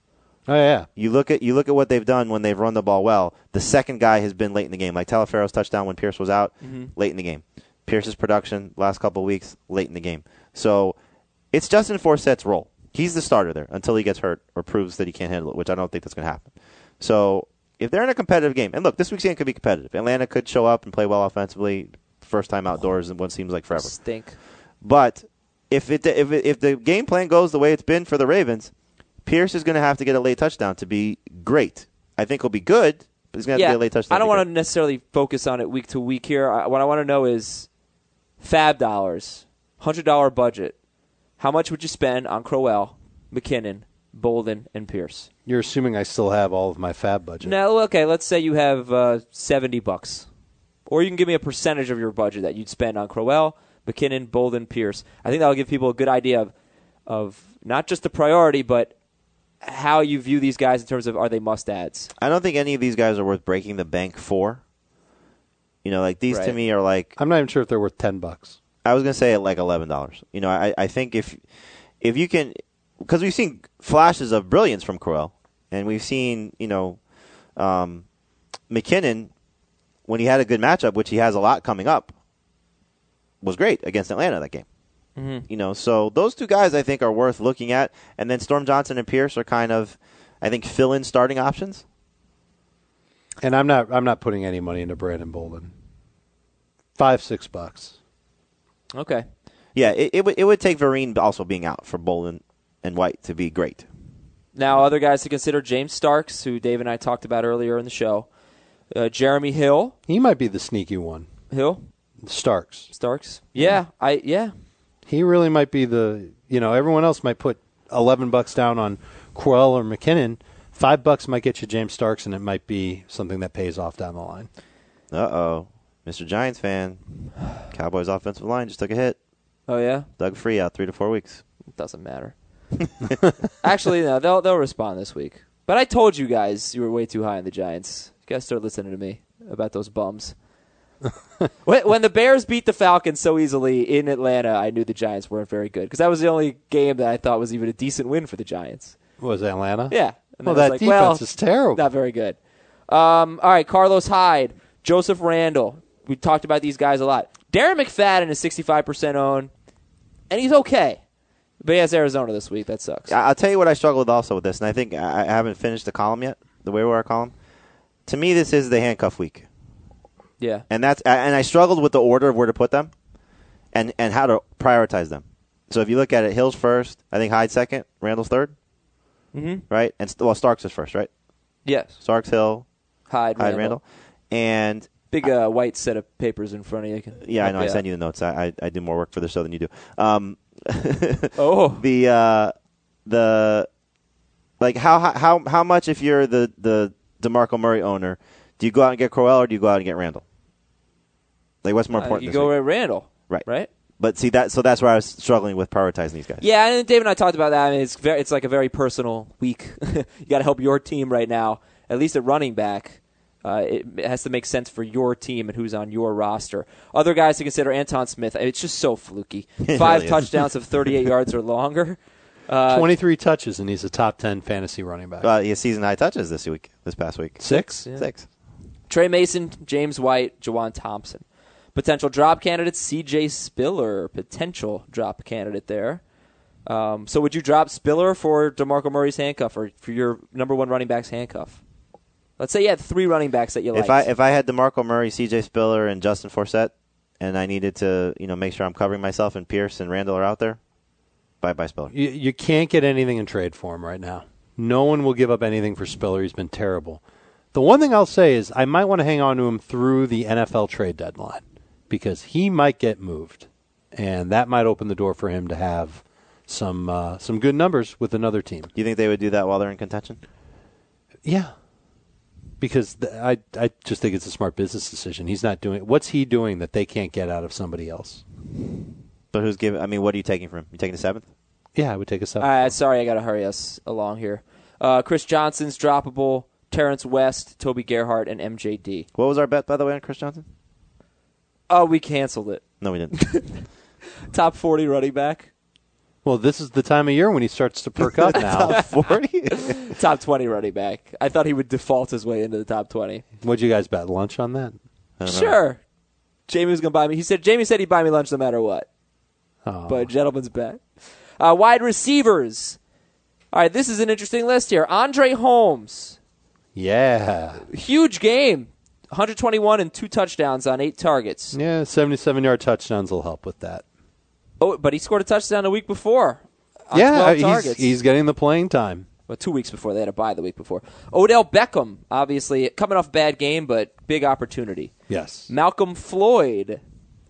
Oh yeah, You look at you look at what they've done when they've run the ball well. The second guy has been late in the game, like Talaferro's touchdown when Pierce was out, Mm-hmm. late in the game. Pierce's production last couple of weeks, late in the game. So it's Justin Forsett's role. He's the starter there until he gets hurt or proves that he can't handle it, which I don't think that's going to happen. So if they're in a competitive game, and look, this week's game could be competitive. Atlanta could show up and play well offensively, first time outdoors in what seems like forever. Stink. But if it if it, if the game plan goes the way it's been for the Ravens, Pierce is going to have to get a late touchdown to be great. I think he'll be good, but he's going to have Yeah, to get a late touchdown. I don't to be want to good. necessarily focus on it week to week here. I, what I want to know is Fab dollars, one hundred dollars budget. How much would you spend on Crowell, McKinnon, Bolden, and Pierce? you're assuming I still have all of my fab budget. Now, okay, let's say you have uh, seventy bucks, or you can give me a percentage of your budget that you'd spend on Crowell, McKinnon, Bolden, Pierce. I think that'll give people a good idea of, of not just the priority, but how you view these guys in terms of are they must-adds. I don't think any of these guys are worth breaking the bank for. You know, like these to Right. me are like I'm not even sure if they're worth ten bucks. I was going to say like eleven dollars. You know, I I think if if you can, because we've seen flashes of brilliance from Crowell, and we've seen you know um, McKinnon when he had a good matchup, which he has a lot coming up, was great against Atlanta that game. Mm-hmm. You know, so those two guys I think are worth looking at, and then Storm Johnson and Pierce are kind of, I think, fill-in starting options. And I'm not I'm not putting any money into Brandon Bolden. Five six bucks. Okay. Yeah, it it would it would take Vereen also being out for Bolden and White to be great. Now, other guys to consider, James Starks, who Dave and I talked about earlier in the show. Uh, Jeremy Hill. He might be the sneaky one. Hill? Starks. Starks? Yeah, I yeah. He really might be the, you know, everyone else might put eleven bucks down on Crowell or McKinnon. Five bucks might get you James Starks, and it might be something that pays off down the line. Uh-oh. Mister Giants fan. Cowboys offensive line just took a hit. Oh, yeah? Doug Free out three to four weeks. It doesn't matter. Actually, no, they'll they'll respond this week. But I told you guys you were way too high on the Giants. You guys start listening to me about those bums. when, when the Bears beat the Falcons so easily in Atlanta, I knew the Giants weren't very good because that was the only game that I thought was even a decent win for the Giants. Was it Atlanta? Yeah. And Well, I was that like, defense well, is terrible. Not very good. Um, all right, Carlos Hyde, Joseph Randle. We talked about these guys a lot. Darren McFadden is sixty-five percent owned, and he's okay. But he has Arizona this week. That sucks. I'll tell you what I struggle with also with this, and I think I haven't finished the column yet, the waiver column. To me, this is the handcuff week. Yeah. And that's and I struggled with the order of where to put them and, and how to prioritize them. So if you look at it, Hill's first, I think Hyde second, Randall's third. Mm-hmm. Right? And well, Starks is first, right? Yes. Starks, Hill, Hyde, Hyde, Randall. Randall. And Big uh, white set of papers in front of you. You can yeah, I know. I out. send you the notes. I, I I do more work for the show than you do. Um, oh. the uh, the like how how how much if you're the the DeMarco Murray owner, do you go out and get Crowell or do you go out and get Randall? Like what's more Uh, important? you this go week? with Randall. Right. Right? But see that so that's where I was struggling with prioritizing these guys. Yeah, and Dave and I talked about that. I mean, it's very, it's like a very personal week. You got to help your team right now. At least at running back, uh, it, it has to make sense for your team and who's on your roster. Other guys to consider: Anton Smith. It's just so fluky. Five really is. touchdowns of thirty-eight yards or longer. Uh, twenty-three touches, and he's a top ten fantasy running back. Uh, he has season high touches this week, this past week. Six? Yeah. Six. Trey Mason, James White, Jawan Thompson. Potential drop candidates: C J Spiller, potential drop candidate there. Um, so would you drop Spiller for DeMarco Murray's handcuff or for your number one running back's handcuff? Let's say you had three running backs that you liked. If I if I had DeMarco Murray, C J Spiller, and Justin Forsett, and I needed to you know make sure I'm covering myself, and Pierce and Randall are out there, bye bye Spiller. You, you can't get anything in trade for him right now. No one will give up anything for Spiller. He's been terrible. The one thing I'll say is I might want to hang on to him through the N F L trade deadline because he might get moved, and that might open the door for him to have some uh, some good numbers with another team. Do you think they would do that while they're in contention? Yeah, because th- I I just think it's a smart business decision. He's not doing what's he doing that they can't get out of somebody else. But who's giving? I mean, what are you taking from him? You taking the seventh? Yeah, I would take a seven. All right, sorry, I got to hurry us along here. Uh, Chris Johnson's droppable. Terrence West, Toby Gerhart, and M J D. What was our bet, by the way, on Chris Johnson? Oh, we canceled it. No, we didn't. Top forty running back. Well, this is the time of year when he starts to perk up now. Top forty. Top twenty running back. I thought he would default his way into the top twenty. What'd you guys bet? Lunch on that? I don't know. Sure. Jamie was going to buy me. He said Jamie said he'd buy me lunch no matter what. Oh. But gentleman's bet. Uh, wide receivers. All right, this is an interesting list here. Andre Holmes. Yeah. Huge game. one twenty-one and two touchdowns on eight targets. Yeah, seventy-seven-yard touchdowns will help with that. Oh, but he scored a touchdown a week before. On Yeah, twelve he's, targets. he's getting the playing time. Well, two weeks before. They had a bye the week before. Odell Beckham, obviously, coming off a bad game, but big opportunity. Yes. Malcolm Floyd,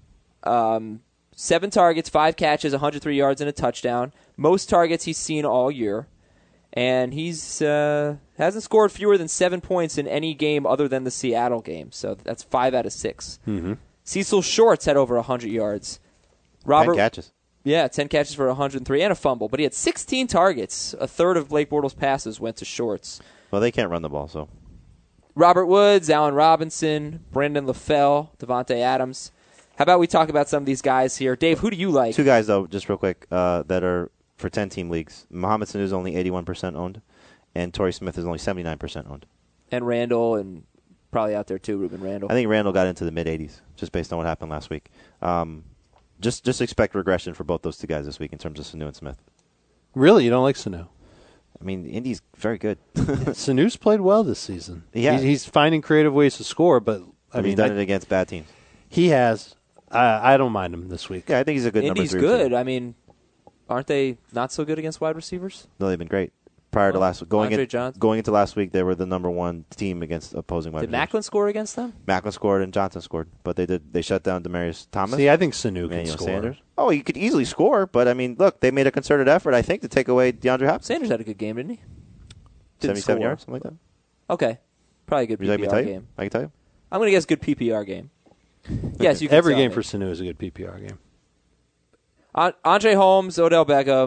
um, seven targets, five catches, one hundred three yards, and a touchdown. Most targets he's seen all year. And he's uh, hasn't scored fewer than seven points in any game other than the Seattle game. So that's five out of six. Mm-hmm. Cecil Shorts had over one hundred yards. Robert, Ten catches. Yeah, ten catches for one hundred three and a fumble. But he had sixteen targets. A third of Blake Bortles' passes went to Shorts. Well, they can't run the ball, so. Robert Woods, Allen Robinson, Brandon LaFell, Devontae Adams. How about we talk about some of these guys here? Dave, who do you like? Two guys, though, just real quick, uh, that are for ten-team leagues. Mohamed Sanu is only eighty-one percent owned, and Torrey Smith is only seventy-nine percent owned. And Randall, and probably out there too, Ruben Randall. I think Randall got into the mid-eighties, just based on what happened last week. Um, just just expect regression for both those two guys this week in terms of Sanu and Smith. Really? You don't like Sanu? I mean, Indy's very good. Sanu's played well this season. Yeah. He's, he's finding creative ways to score, but I I mean, mean, he's done I- it against bad teams. he has. I, I don't mind him this week. Yeah, I think he's a good Indy's number three good. receiver. I mean, aren't they not so good against wide receivers? No, they've been great. Prior to Well, last week, going Andre in, Johnson. going into last week, they were the number one team against opposing wide Did receivers. Macklin score against them? Macklin scored and Johnson scored, but they did they shut down Demarius Thomas. See, I think Sanu can Emmanuel score. Sanders. Oh, he could easily score, but I mean, look, they made a concerted effort, I think, to take away DeAndre Hopkins. Sanders had a good game, didn't he? Didn't seventy-seven score. yards, something like that. Okay. Probably a good Would you like me P P to R tell you? game. I can tell you. I'm going to guess good P P R game. Yes, you can Every tell game me. for Sanu is a good P P R game. An- Andre Holmes, Odell Beckham,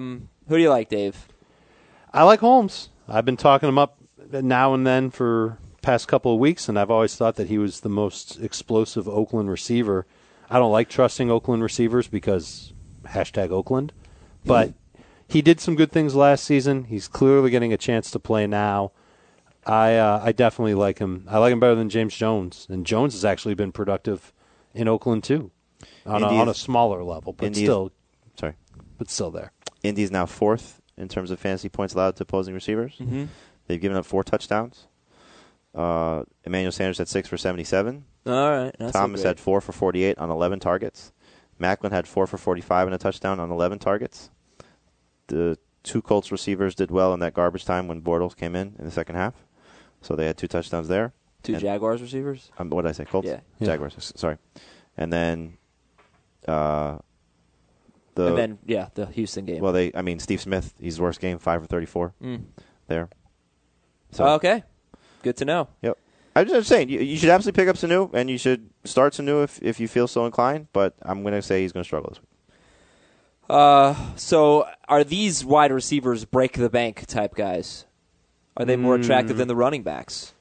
Who do you like, Dave? I like Holmes. I've been talking him up now and then for past couple of weeks, and I've always thought that he was the most explosive Oakland receiver. I don't like trusting Oakland receivers because hashtag Oakland, but he did some good things last season. He's clearly getting a chance to play now. I uh, I definitely like him. I like him better than James Jones, and Jones has actually been productive in Oakland too, on, a, on a smaller level, but Indy's, still, sorry, but still there. Indy's now fourth in terms of fantasy points allowed to opposing receivers. Mm-hmm. They've given up four touchdowns. Uh, Emmanuel Sanders had six for seventy-seven. All right. That's Thomas had four for forty-eight on eleven targets. Macklin had four for forty-five and a touchdown on eleven targets. The two Colts receivers did well in that garbage time when Bortles came in in the second half. So they had two touchdowns there. Two and, Jaguars receivers? Um, what did I say? Colts? Yeah. Jaguars. Yeah. Sorry. And then uh, the and then, yeah, the Houston game. Well, they. I mean, Steve Smith, his worst game, five for thirty-four mm. there. So oh, okay. Good to know. Yep. I'm just saying, you, you should absolutely pick up Sanu, and you should start Sanu if, if you feel so inclined, but I'm going to say he's going to struggle this week. Uh, so are these wide receivers break the bank type guys? Are they more attractive than the running backs?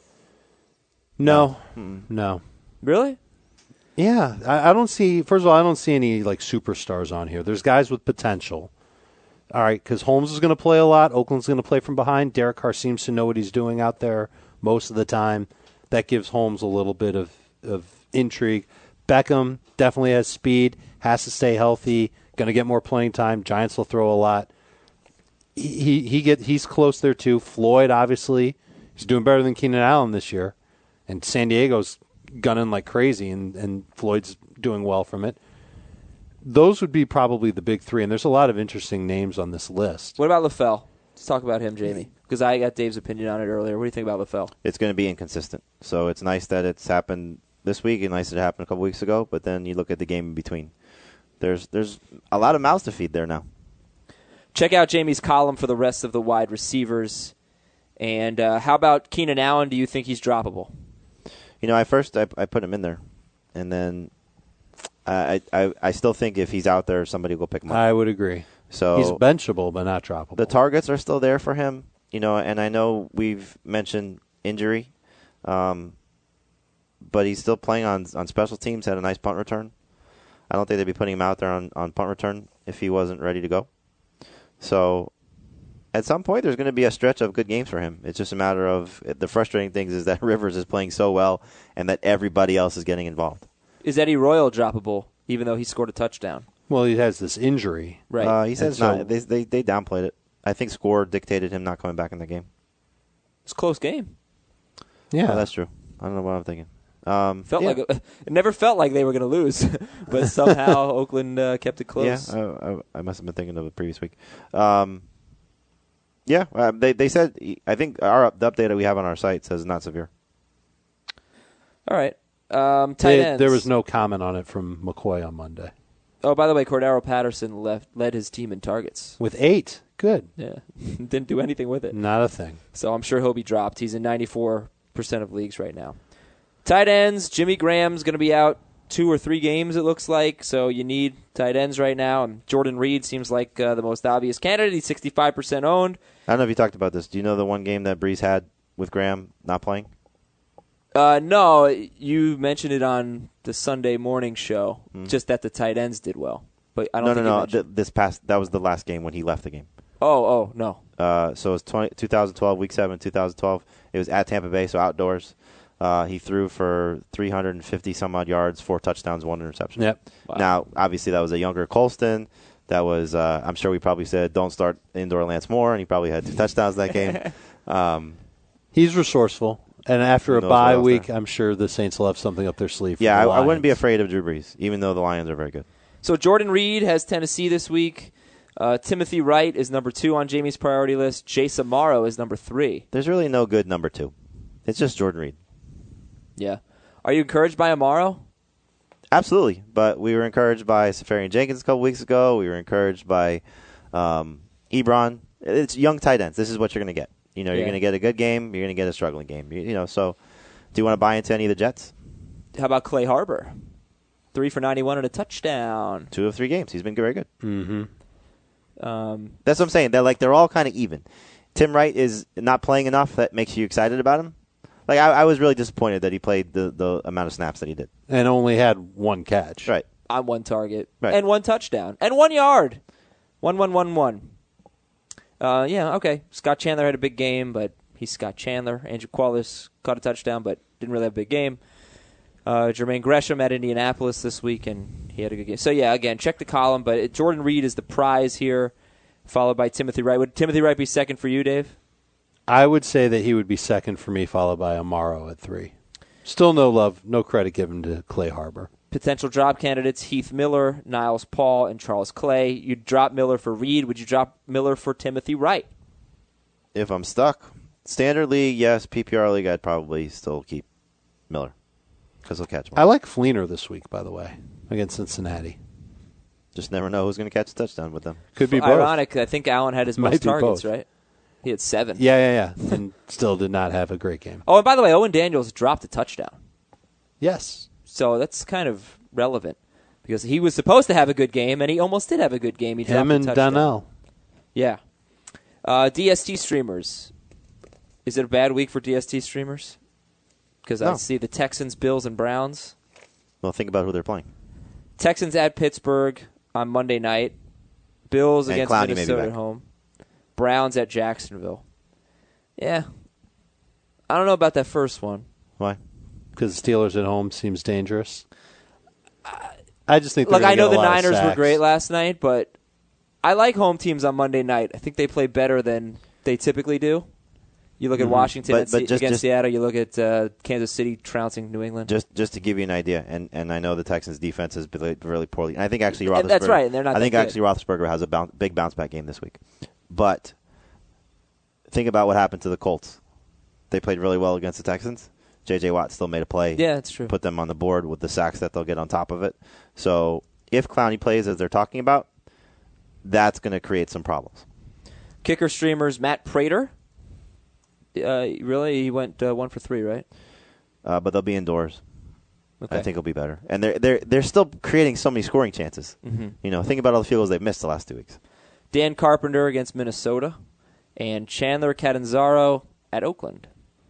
No. No. no. Really? Yeah. I, I don't see, first of all, I don't see any like superstars on here. There's guys with potential. All right, because Holmes is going to play a lot. Oakland's going to play from behind. Derek Carr seems to know what he's doing out there most of the time. That gives Holmes a little bit of, of intrigue. Beckham definitely has speed, has to stay healthy, going to get more playing time. Giants will throw a lot. He he get he's close there too. Floyd, obviously, he's doing better than Keenan Allen this year. And San Diego's gunning like crazy, and, and Floyd's doing well from it. Those would be probably the big three, and there's a lot of interesting names on this list. What about LaFell? Let's talk about him, Jamie, because I got Dave's opinion on it earlier. What do you think about LaFell? It's going to be inconsistent. So it's nice that it's happened this week and nice that it happened a couple weeks ago, but then you look at the game in between. There's there's a lot of mouths to feed there now. Check out Jamie's column for the rest of the wide receivers. And uh, how about Keenan Allen? Do you think he's droppable? You know, I first I, I put him in there, and then I, I I still think if he's out there, somebody will pick him up. I would agree. So he's benchable, but not droppable. The targets are still there for him, you know, and I know we've mentioned injury, um, but he's still playing on on special teams. Had a nice punt return. I don't think they'd be putting him out there on, on punt return if he wasn't ready to go. So at some point, there's going to be a stretch of good games for him. It's just a matter of the frustrating things is that Rivers is playing so well and that everybody else is getting involved. Is Eddie Royal droppable, even though he scored a touchdown? Well, he has this injury. Right. Uh, he says so, not. They, they they downplayed it. I think score dictated him not coming back in the game. It's a close game. Yeah, oh, that's true. I don't know what I'm thinking. Um, felt yeah. like it, it never felt like they were going to lose, but somehow Oakland uh, kept it close. Yeah, I, I, I must have been thinking of the previous week. Um, yeah, uh, they they said. I think our the update that we have on our site says not severe. All right. Um, tight they, ends. there was no comment on it from McCoy on Monday. Oh, by the way, Cordero Patterson left led his team in targets With eight. Good. Yeah, didn't do anything with it. Not a thing. So I'm sure he'll be dropped. He's in ninety-four percent of leagues right now. Tight ends, Jimmy Graham's going to be out two or three games, it looks like, so you need tight ends right now. And Jordan Reed seems like uh, the most obvious candidate. He's sixty-five percent owned. I don't know if you talked about this. Do you know the one game that Breeze had with Graham not playing? Uh, no, you mentioned it on the Sunday morning show, mm. just that the tight ends did well. But I don't no, think no, you no. mentioned... Th- this past that was the last game when he left the game. Oh, oh, no. Uh, so it was twenty, twenty twelve, week seven, twenty twelve. It was at Tampa Bay, so outdoors. Uh, he threw for three hundred fifty some odd yards, four touchdowns, one interception. Yep. Wow. Now, obviously, that was a younger Colston. That was, uh, I'm sure we probably said, don't start indoor Lance Moore, and he probably had two touchdowns that game. Um, He's resourceful, and after a knows bye what else week, there. I'm sure the Saints will have something up their sleeve. For yeah, the I, I wouldn't be Lions. afraid of Drew Brees, even though the Lions are very good. So Jordan Reed has Tennessee this week. Uh, Timothy Wright is number two on Jamie's priority list. Jace Amaro is number three. There's really no good number two. It's just Jordan Reed. Yeah. Are you encouraged by Amaro? Absolutely, but we were encouraged by Safarian Jenkins a couple weeks ago. We were encouraged by um, Ebron. It's young tight ends. This is what you're going to get. You know, yeah. you're going to get a good game. You're going to get a struggling game. You, you know, so do you want to buy into any of the Jets? How about Clay Harbor? Three for ninety-one and a touchdown. Two of three games. He's been very good. Mm-hmm. Um, That's what I'm saying. They're like they're all kind of even. Tim Wright is not playing enough that makes you excited about him. Like I, I was really disappointed that he played the, the amount of snaps that he did. And only had one catch. Right. on one target. Right. And one touchdown. And one yard. One, one, one, one. Uh, yeah, okay. Scott Chandler had a big game, but he's Scott Chandler. Andrew Qualis caught a touchdown, but didn't really have a big game. Uh, Jermaine Gresham at Indianapolis this week, and he had a good game. So, yeah, again, check the column, but it, Jordan Reed is the prize here, followed by Timothy Wright. Would Timothy Wright be second for you, Dave? I would say that he would be second for me, followed by Amaro at three. Still no love, no credit given to Clay Harbor. Potential job candidates, Heath Miller, Niles Paul, and Charles Clay. You'd drop Miller for Reed. Would you drop Miller for Timothy Wright? If I'm stuck, standard league, yes. P P R league, I'd probably still keep Miller because he'll catch more. I like Fleener this week, by the way, against Cincinnati. Just never know who's going to catch a touchdown with them. Could be both. Ironic, I think Allen had his Might most be targets, both. right? He had seven. Yeah, yeah, yeah. And still did not have a great game. Oh, and by the way, Owen Daniels dropped a touchdown. Yes. So that's kind of relevant because he was supposed to have a good game, and he almost did have a good game. He dropped Him a and touchdown. Donnell. Yeah. Uh, D S T streamers. Is it a bad week for D S T streamers? Because I No. see the Texans, Bills, and Browns. Well, think about who they're playing. Texans at Pittsburgh on Monday night. Bills And against Clowney may be Minnesota back. at home. Browns at Jacksonville. Yeah. I don't know about that first one. Why? Because the Steelers at home seems dangerous. I just think they're Look, gonna I know get a the lot of Niners were sacks. great last night, but I like home teams on Monday night. I think they play better than they typically do. You look at Washington But- at but Se- just- against just- Seattle. You look at uh, Kansas City trouncing New England. Just just to give you an idea, and, and I know the Texans' defense has played really poorly. And I think actually And Roethlisberger. that's right, and they're not I think that actually Roethlisberger has a bounce, big bounce back game this week. But think about what happened to the Colts. They played really well against the Texans. J J. Watt still made a play. Yeah, that's true. Put them on the board with the sacks that they'll get on top of it. So if Clowney plays as they're talking about, that's going to create some problems. Kicker streamers, Matt Prater. Uh, really, he went uh, one for three, right? Uh, but they'll be indoors. Okay. I think it'll be better. And they're they're they're still creating so many scoring chances. Mm-hmm. You know, think about all the field goals they've missed the last two weeks. Dan Carpenter against Minnesota, and Chandler Catanzaro at Oakland.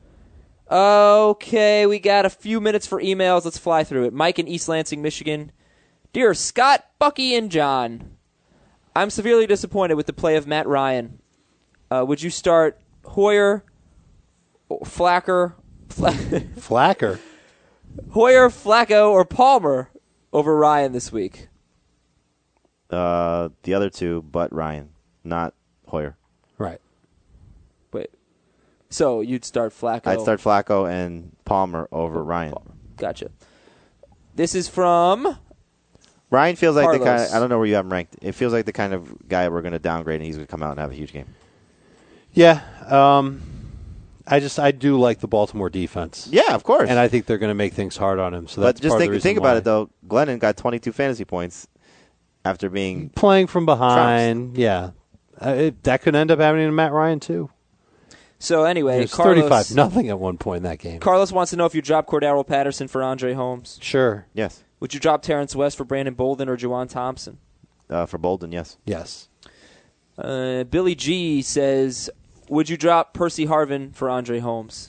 Okay, we got a few minutes for emails. Let's fly through it. Mike in East Lansing, Michigan. Dear Scott, Bucky, and John, I'm severely disappointed with the play of Matt Ryan. Uh, would you start Hoyer, Flacker, Fla- Flacker. Hoyer, Flacco, or Palmer over Ryan this week? Uh, the other two, but Ryan, not Hoyer. Right. Wait. So you'd start Flacco. I'd start Flacco and Palmer over Ryan. Gotcha. This is from Ryan feels like the Carlos. kind of, I don't know where you have him ranked. It feels like the kind of guy we're going to downgrade and he's going to come out and have a huge game. Yeah. Um, I just I do like the Baltimore defense. Yeah, of course. And I think they're going to make things hard on him. So but that's just part of think the reason think about why. it, though. Glennon got twenty-two fantasy points after being Playing from behind, yeah. Uh, it, that could end up happening to Matt Ryan, too. So anyway, It was Carlos, thirty-five nothing at one point in that game. Carlos wants to know if you drop Cordero Patterson for Andre Holmes. Sure. yes Would you drop Terrence West for Brandon Bolden or Juwan Thompson? uh, for Bolden, yes. Yes. Uh, Billy G says, would you drop Percy Harvin for Andre Holmes?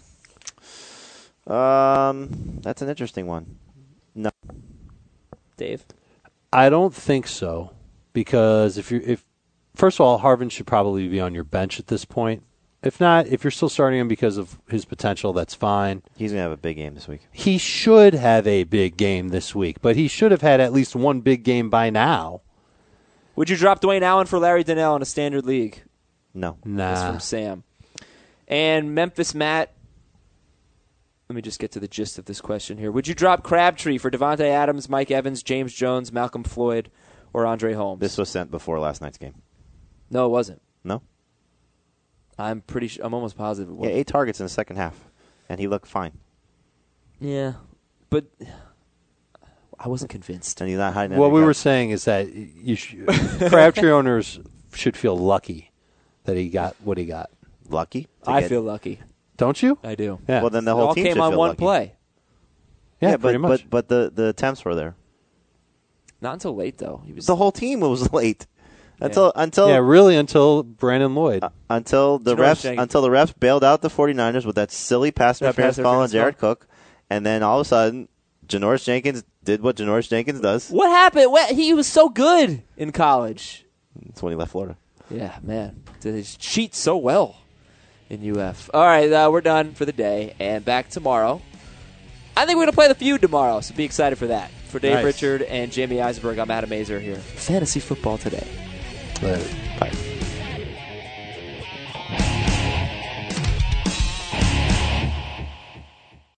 Um, that's an interesting one. No, Dave? I don't think so, because if you if first of all, Harvin should probably be on your bench at this point. If not, if you're still starting him because of his potential, that's fine. he's going to have a big game this week. He should have a big game this week, but he should have had at least one big game by now. Would you drop Dwayne Allen for Larry Donnell in a standard league? No. That's Nah. from Sam. And Memphis Matt, let me just get to the gist of this question here. Would you drop Crabtree for Devontae Adams, Mike Evans, James Jones, Malcolm Floyd, or Andre Holmes? This was sent before last night's game. No, it wasn't. No? I'm pretty sure. I'm almost positive it Yeah, wasn't. eight targets in the second half, and he looked fine. Yeah, but I wasn't convinced. And he's not hiding. What any we were guys. saying is that you should, Crabtree owners should feel lucky that he got what he got. lucky. to I get- feel lucky. Don't you? I do. Yeah. Well, then the It whole all team came should on feel one lucky. play. yeah, Yeah, pretty but, much. but but the the attempts were there. Not until late though. He was The whole team was late. Until Yeah. until Yeah, really, until Brandon Lloyd. uh, until the Janoris refs Jenkins. until the refs bailed out the 49ers with that silly pass That interference pass call on interference Jared call. Cook, and then all of a sudden, Janoris Jenkins did what Janoris Jenkins does. What happened? What, he was so good in college. That's when he left Florida. Yeah, man. Did he cheat so well in U F? All right, uh, we're done for the day, and back tomorrow. I think we're going to play the feud tomorrow, so be excited for that. For Dave Nice. Richard and Jamie Eisenberg, I'm Adam Mazer here. Fantasy Football Today. Later. Bye.